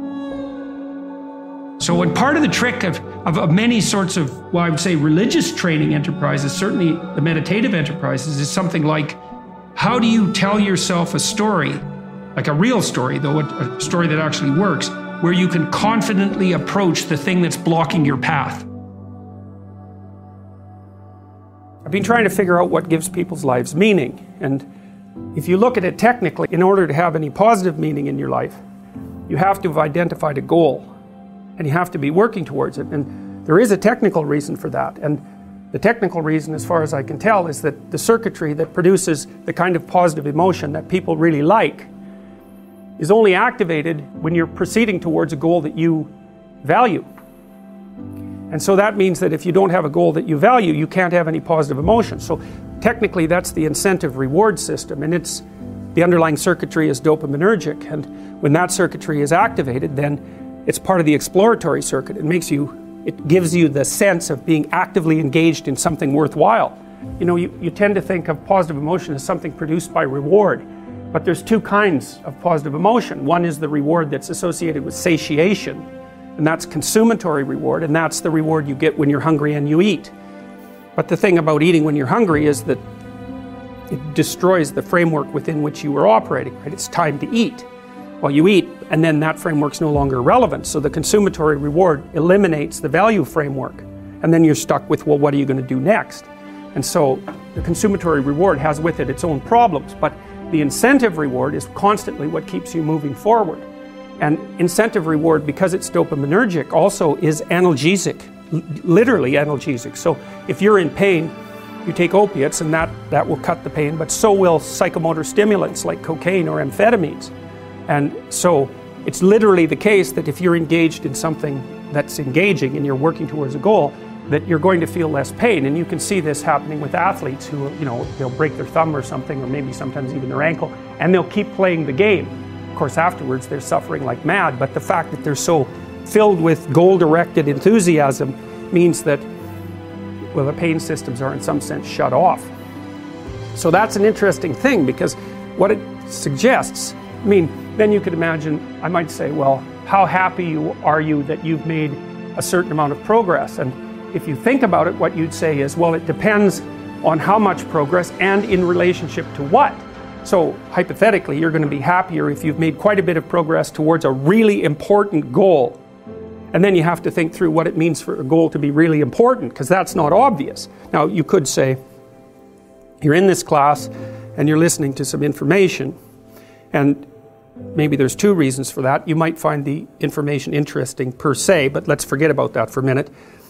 So, and part of the trick of, of, of many sorts of, well, I would say religious training enterprises, certainly the meditative enterprises, is something like, how do you tell yourself a story, like a real story, though a, a story that actually works, where you can confidently approach the thing that's blocking your path?
I've been trying to figure out what gives people's lives meaning. And if you look at it technically, in order to have any positive meaning in your life, you have to have identified a goal. And you have to be working towards it. And there is a technical reason for that. And the technical reason, as far as I can tell, is that the circuitry that produces the kind of positive emotion that people really like is only activated when you're proceeding towards a goal that you value. And so that means that if you don't have a goal that you value, you can't have any positive emotion. So technically that's the incentive reward system, and it's the underlying circuitry is dopaminergic. And when that circuitry is activated, then it's part of the exploratory circuit. It makes you, it gives you the sense of being actively engaged in something worthwhile. You know, you, you tend to think of positive emotion as something produced by reward, but there's two kinds of positive emotion. One is the reward that's associated with satiation, and that's consummatory reward, and that's the reward you get when you're hungry and you eat. But the thing about eating when you're hungry is that it destroys the framework within which you were operating, right? It's time to eat. Well, you eat, and then that framework's no longer relevant. So the consummatory reward eliminates the value framework. And then you're stuck with, well, what are you going to do next? And so the consummatory reward has with it its own problems. But the incentive reward is constantly what keeps you moving forward. And incentive reward, because it's dopaminergic, also is analgesic, l- literally analgesic. So if you're in pain, you take opiates, and that, that will cut the pain, but so will psychomotor stimulants like cocaine or amphetamines. And so it's literally the case that if you're engaged in something that's engaging and you're working towards a goal, that you're going to feel less pain. And you can see this happening with athletes who, you know, they'll break their thumb or something, or maybe sometimes even their ankle, and they'll keep playing the game. Of course, afterwards they're suffering like mad, but the fact that they're so filled with goal-directed enthusiasm means that, well, the pain systems are in some sense shut off. So that's an interesting thing, because what it suggests, I mean, then you could imagine, I might say, well, how happy you, are you that you've made a certain amount of progress? And if you think about it, what you'd say is, well, it depends on how much progress and in relationship to what. So hypothetically, you're going to be happier if you've made quite a bit of progress towards a really important goal. And then you have to think through what it means for a goal to be really important, because that's not obvious. Now, you could say, you're in this class and you're listening to some information, and maybe there's two reasons for that. You might find the information interesting per se, but let's forget about that for a minute.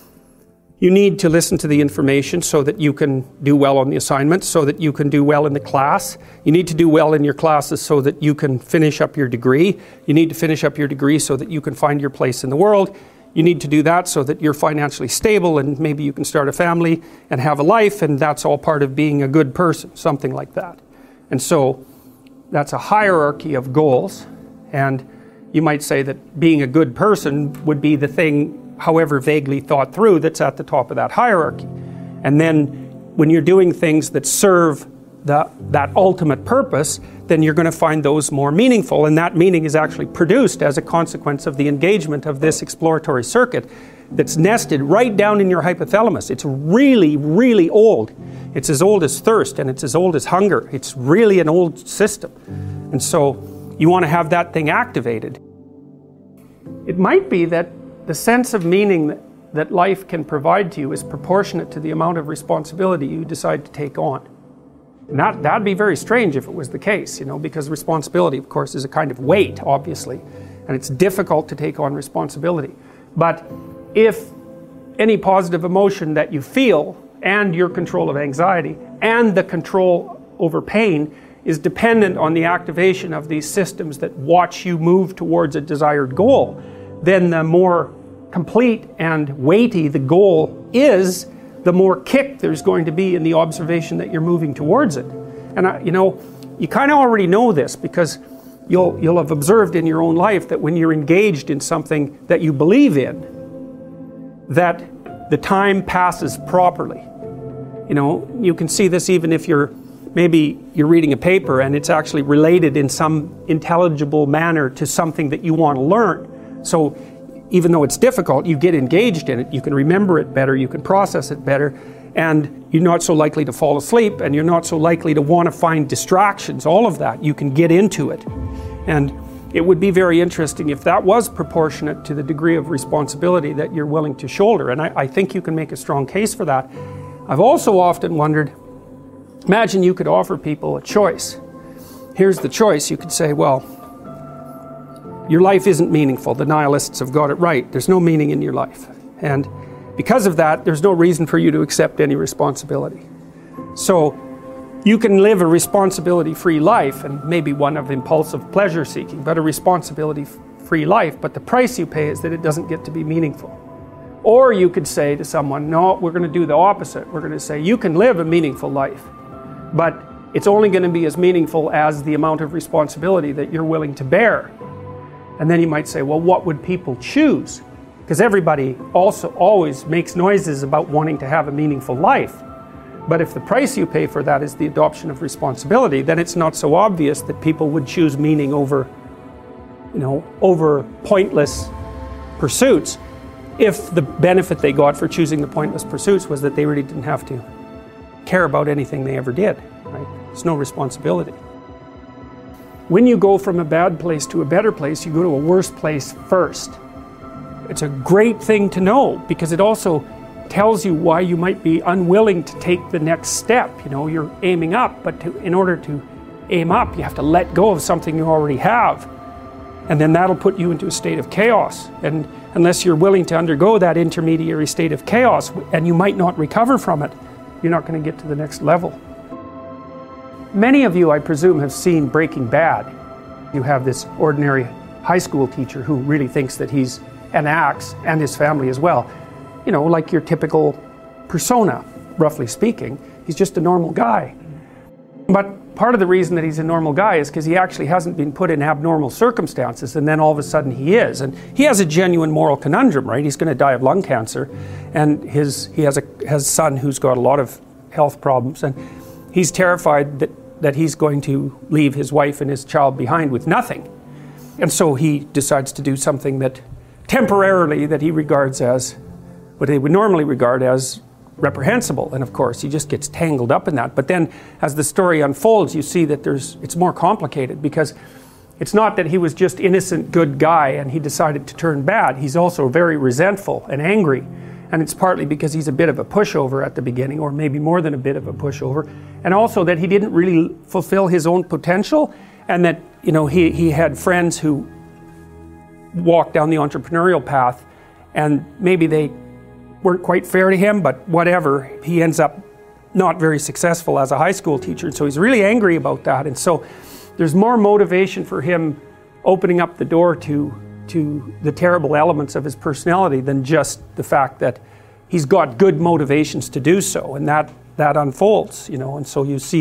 You need to listen to the information so that you can do well on the assignment, so that you can do well in the class. You need to do well in your classes so that you can finish up your degree. You need to finish up your degree so that you can find your place in the world. You need to do that so that you're financially stable and maybe you can start a family and have a life, and that's all part of being a good person, something like that.
And so that's a hierarchy of goals, and you might say that being a good person would be the thing, however vaguely thought through, that's at the top of that hierarchy. And then when you're doing things that serve the, that ultimate purpose, then you're going to find those more meaningful, and that meaning is actually produced as a consequence of the engagement of this exploratory circuit that's nested right down in your hypothalamus. It's really, really old. It's as old as thirst, and it's as old as hunger. It's really an old system. And so you want to have that thing activated. It might be that the sense of meaning that, that life can provide to you is proportionate to the amount of responsibility you decide to take on. And that, that'd be very strange if it was the case, you know, because responsibility, of course, is a kind of weight, obviously, and it's difficult to take on responsibility. But if any positive emotion that you feel, and your control of anxiety, and the control over pain, is dependent on the activation of these systems that watch you move towards a desired goal, then the more complete and weighty the goal is, the more kick there's going to be in the observation that you're moving towards it. And I, you know, you kind of already know this, because you'll you'll have observed in your own life that when you're engaged in something that you believe in, that the time passes properly. You know, you can see this even if you're maybe you're reading a paper and it's actually related in some intelligible manner to something that you want to learn. So even though it's difficult, you get engaged in it, you can remember it better, you can process it better, and you're not so likely to fall asleep, and you're not so likely to want to find distractions, all of that. You can get into it. And it would be very interesting if that was proportionate to the degree of responsibility that you're willing to shoulder, and I, I think you can make a strong case for that. I've also often wondered, imagine you could offer people a choice. Here's the choice. You could say, well, your life isn't meaningful. The nihilists have got it right. There's no meaning in your life. And because of that, there's no reason for you to accept any responsibility. So you can live a responsibility-free life, and maybe one of impulsive pleasure-seeking, but a responsibility-free life, but the price you pay is that it doesn't get to be meaningful. Or you could say to someone, no, we're going to do the opposite. We're going to say, you can live a meaningful life, but it's only going to be as meaningful as the amount of responsibility that you're willing to bear. And then you might say, well, what would people choose? Because everybody also always makes noises about wanting to have a meaningful life. But if the price you pay for that is the adoption of responsibility, then it's not so obvious that people would choose meaning over, you know, over pointless pursuits, if the benefit they got for choosing the pointless pursuits was that they really didn't have to care about anything they ever did, right? There's no responsibility. When you go from a bad place to a better place, you go to a worse place first. It's a great thing to know, because it also tells you why you might be unwilling to take the next step. You know, you're aiming up, but to, in order to aim up, you have to let go of something you already have. And then that'll put you into a state of chaos. And unless you're willing to undergo that intermediary state of chaos, and you might not recover from it, you're not going to get to the next level. Many of you, I presume, have seen Breaking Bad. You have this ordinary high school teacher who really thinks that he's an axe, and his family as well. You know, like your typical persona, roughly speaking. He's just a normal guy. But part of the reason that he's a normal guy is because he actually hasn't been put in abnormal circumstances, and then all of a sudden he is. And he has a genuine moral conundrum, right? He's going to die of lung cancer, and his he has a has a son who's got a lot of health problems, and he's terrified that that he's going to leave his wife and his child behind with nothing. And so he decides to do something that temporarily that he regards as what they would normally regard as reprehensible. And of course, he just gets tangled up in that. But then as the story unfolds, you see that there's it's more complicated, because it's not that he was just innocent, good guy and he decided to turn bad. He's also very resentful and angry. And it's partly because he's a bit of a pushover at the beginning, or maybe more than a bit of a pushover. And also that he didn't really fulfill his own potential, and that, you know, he, he had friends who walked down the entrepreneurial path, and maybe they weren't quite fair to him, but whatever. He ends up not very successful as a high school teacher, and so he's really angry about that. And so there's more motivation for him opening up the door to to the terrible elements of his personality than just the fact that he's got good motivations to do so, and that that unfolds, you know. And so you see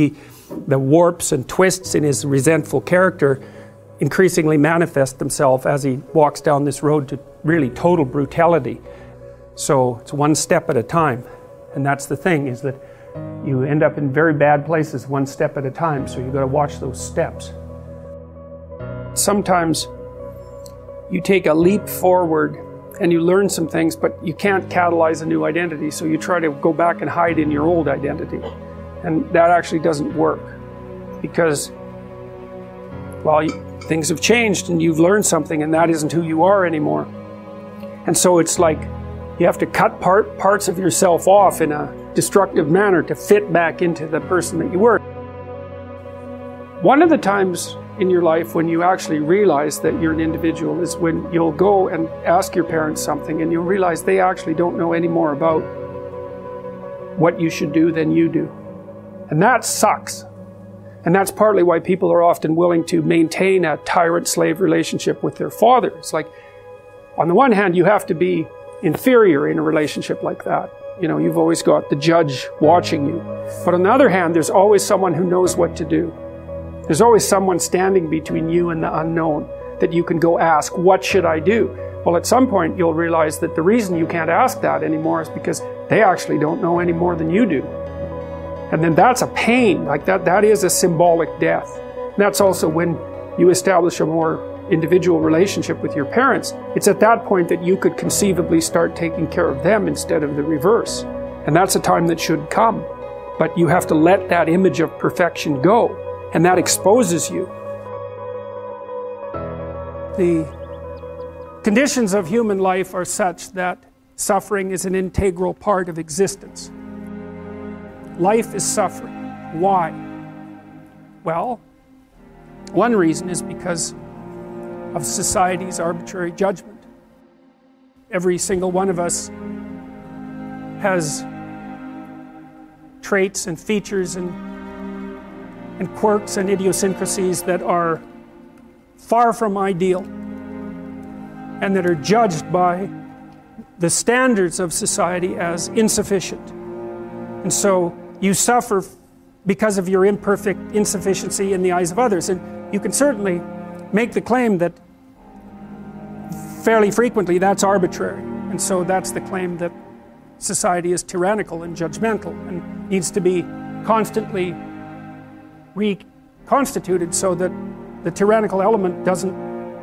the warps and twists in his resentful character increasingly manifest themselves as he walks down this road to really total brutality. So it's one step at a time. And that's the thing, is that you end up in very bad places one step at a time, so you've got to watch those steps. Sometimes you take a leap forward and you learn some things, but you can't catalyze a new identity, so you try to go back and hide in your old identity. And that actually doesn't work, because, well, you, things have changed and you've learned something, and that isn't who you are anymore. And so it's like you have to cut part, parts of yourself off in a destructive manner to fit back into the person that you were. One of the times in your life when you actually realize that you're an individual is when you'll go and ask your parents something and you'll realize they actually don't know any more about what you should do than you do. And that sucks. And that's partly why people are often willing to maintain a tyrant-slave relationship with their father. It's like, on the one hand, you have to be inferior in a relationship like that. You know, you've always got the judge watching you. But on the other hand, there's always someone who knows what to do. There's always someone standing between you and the unknown that you can go ask, what should I do? Well, at some point, you'll realize that the reason you can't ask that anymore is because they actually don't know any more than you do. And then that's a pain. Like that, that is a symbolic death. And that's also when you establish a more individual relationship with your parents. It's at that point that you could conceivably start taking care of them instead of the reverse. And that's a time that should come. But you have to let that image of perfection go. And that exposes you. The conditions of human life are such that suffering is an integral part of existence. Life is suffering. Why? Well, one reason is because of society's arbitrary judgment. Every single one of us has traits and features and and quirks and idiosyncrasies that are far from ideal and that are judged by the standards of society as insufficient. And so you suffer because of your imperfect insufficiency in the eyes of others. And you can certainly make the claim that fairly frequently that's arbitrary. And so that's the claim that society is tyrannical and judgmental and needs to be constantly reconstituted so that the tyrannical element doesn't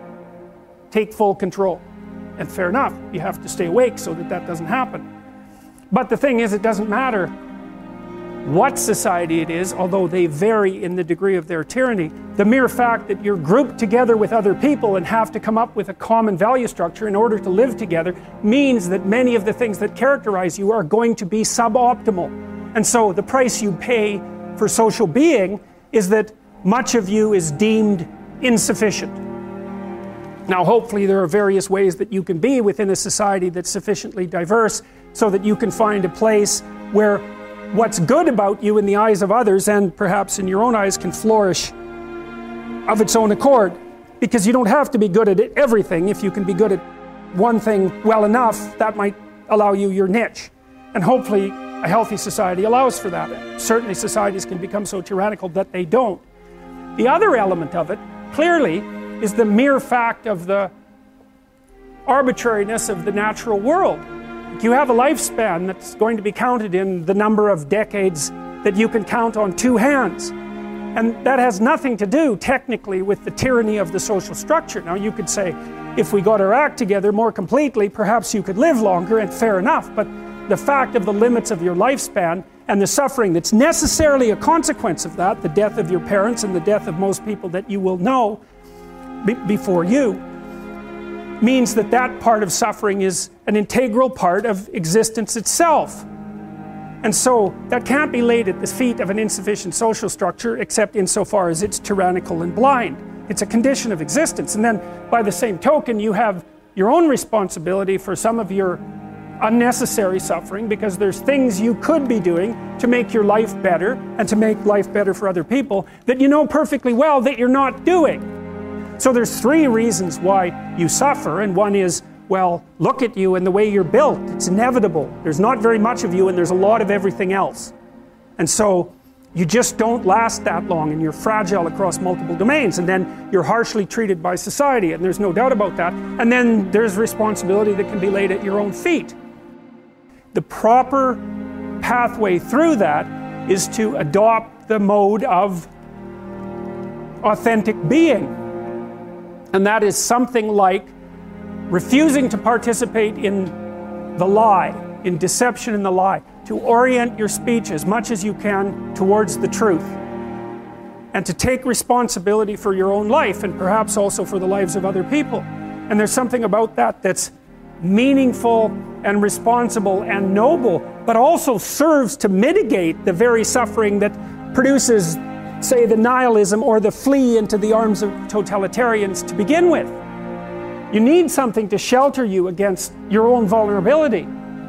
take full control. And fair enough, you have to stay awake so that that doesn't happen. But the thing is, it doesn't matter what society it is, although they vary in the degree of their tyranny. The mere fact that you're grouped together with other people and have to come up with a common value structure in order to live together means that many of the things that characterize you are going to be suboptimal. And so the price you pay for social being is that much of you is deemed insufficient. Now, hopefully there are various ways that you can be within a society that's sufficiently diverse so that you can find a place where what's good about you in the eyes of others and perhaps in your own eyes can flourish of its own accord. Because you don't have to be good at everything. If you can be good at one thing well enough, that might allow you your niche. And hopefully a healthy society allows for that. Certainly societies can become so tyrannical that they don't. The other element of it, clearly, is the mere fact of the arbitrariness of the natural world. You have a lifespan that's going to be counted in the number of decades that you can count on two hands. And that has nothing to do, technically, with the tyranny of the social structure. Now, you could say, if we got our act together more completely, perhaps you could live longer, and fair enough. But the fact of the limits of your lifespan and the suffering that's necessarily a consequence of that, the death of your parents and the death of most people that you will know be- before you, means that that part of suffering is an integral part of existence itself. And so that can't be laid at the feet of an insufficient social structure except insofar as it's tyrannical and blind. It's a condition of existence. And then by the same token, you have your own responsibility for some of your unnecessary suffering, because there's things you could be doing to make your life better and to make life better for other people that you know perfectly well that you're not doing. So there's three reasons why you suffer, and one is, well, look at you and the way you're built. It's inevitable. There's not very much of you and there's a lot of everything else. And so
you just don't last that long, and you're fragile across multiple domains, and then you're harshly treated by society, and there's no doubt about that. And then there's responsibility that can be laid at your own feet. The proper pathway through that is to adopt the mode of authentic being. And that is something like refusing to participate in the lie, in deception in the lie, to orient your speech as much as you can towards the truth, and to take responsibility for your own life and perhaps also for the lives of other people. And there's something about that that's meaningful and responsible and noble, but also serves to mitigate the very suffering that produces, say, the nihilism or the flee into the arms of totalitarians to begin with. You need something to shelter you against your own vulnerability.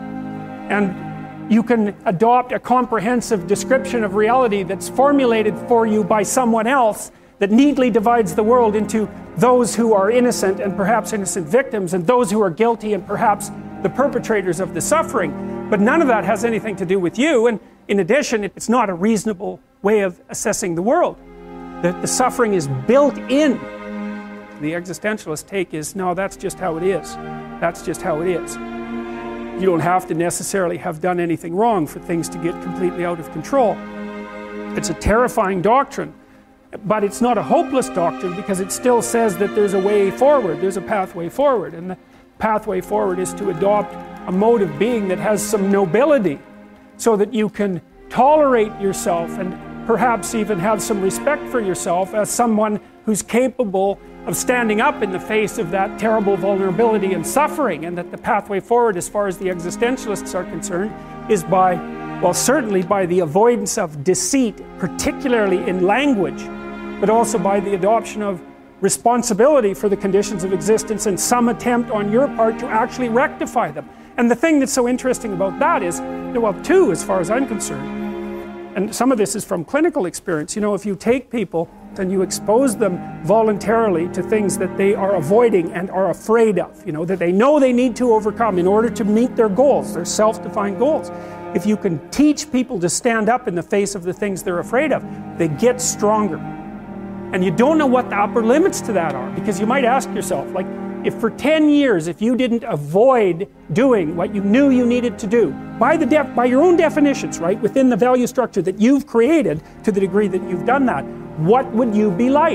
And you can adopt a comprehensive description of reality that's formulated for you by someone else that neatly divides the world into those who are innocent and perhaps innocent victims, and those who are guilty and perhaps the perpetrators of the suffering. But none of that has anything to do with you, and in addition, it's not a reasonable way of assessing the world. The, the suffering is built in. The existentialist take is, no, that's just how it is. That's just how it is. You don't have to necessarily have done anything wrong for things to get completely out of control. It's a terrifying doctrine, but it's not a hopeless doctrine, because it still says that there's a way forward, there's a pathway forward, and the pathway forward is to adopt a mode of being that has some nobility, so that you can tolerate yourself and perhaps even have some respect for yourself as someone who's capable of standing up in the face of that terrible vulnerability and suffering, and that the pathway forward, as far as the existentialists are concerned, is by, well, certainly by the avoidance of deceit, particularly in language, but also by the adoption of responsibility for the conditions of existence and some attempt on your part to actually rectify them. And the thing that's so interesting about that is, well, two, as far as I'm concerned, and some of this is from clinical experience, you know, if you take people and you expose them voluntarily to things that they are avoiding and are afraid of, you know, that they know they need to overcome in order to meet their goals, their self-defined goals. If you can teach people to stand up in the face of the things they're afraid of, they get stronger. And you don't know what the upper limits to that are, because you might ask yourself, like, if for ten years, if you didn't avoid doing what you knew you needed to do, by the def- by your own definitions, right, within the value structure that you've created, to the degree that you've done that, what would you be like?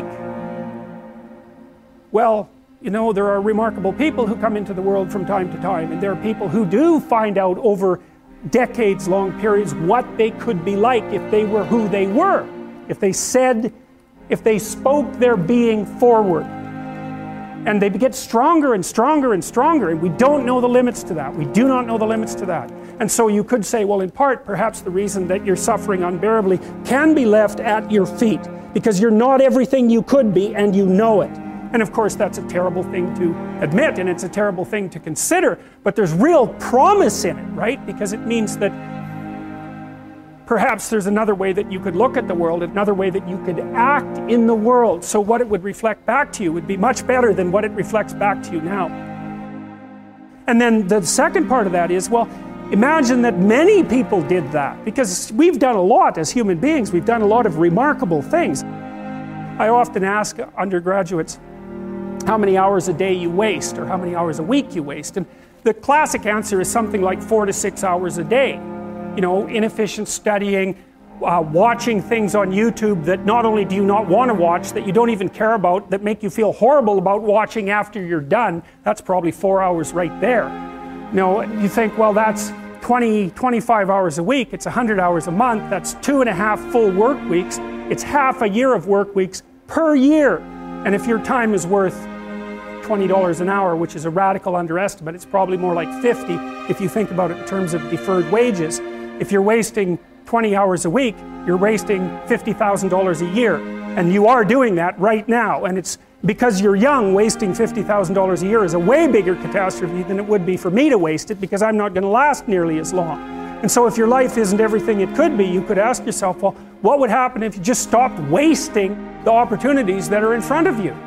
Well, you know, there are remarkable people who come into the world from time to time, and there are people who do find out over decades-long periods what they could be like if they were who they were, if they said, if they spoke their being forward. And they get stronger and stronger and stronger, and we don't know the limits to that. We do not know the limits to that. And so you could say, well, in part, perhaps the reason that you're suffering unbearably can be left at your feet, because you're not everything you could be, and you know it. And of course, that's a terrible thing to admit, and it's a terrible thing to consider, but there's real promise in it, right? Because it means that perhaps there's another way that you could look at the world, another way that you could act in the world, so what it would reflect back to you would be much better than what it reflects back to you now. And then the second part of that is, well, imagine that many people did that, because we've done a lot as human beings. We've done a lot of remarkable things. I often ask undergraduates how many hours a day you waste, or how many hours a week you waste, and the classic answer is something like four to six hours a day. You know, inefficient studying, uh, watching things on YouTube that not only do you not want to watch, that you don't even care about, that make you feel horrible about watching after you're done. That's probably four hours right there. You know, you think, well, that's twenty, twenty-five hours a week, it's one hundred hours a month, that's two and a half full work weeks, it's half a year of work weeks per year. And if your time is worth twenty dollars an hour, which is a radical underestimate, it's probably more like fifty if you think about it in terms of deferred wages. If you're wasting twenty hours a week, you're wasting fifty thousand dollars a year. And you are doing that right now. And it's because you're young, wasting fifty thousand dollars a year is a way bigger catastrophe than it would be for me to waste it, because I'm not going to last nearly as long. And so if your life isn't everything it could be, you could ask yourself, well, what would happen if you just stopped wasting the opportunities that are in front of you?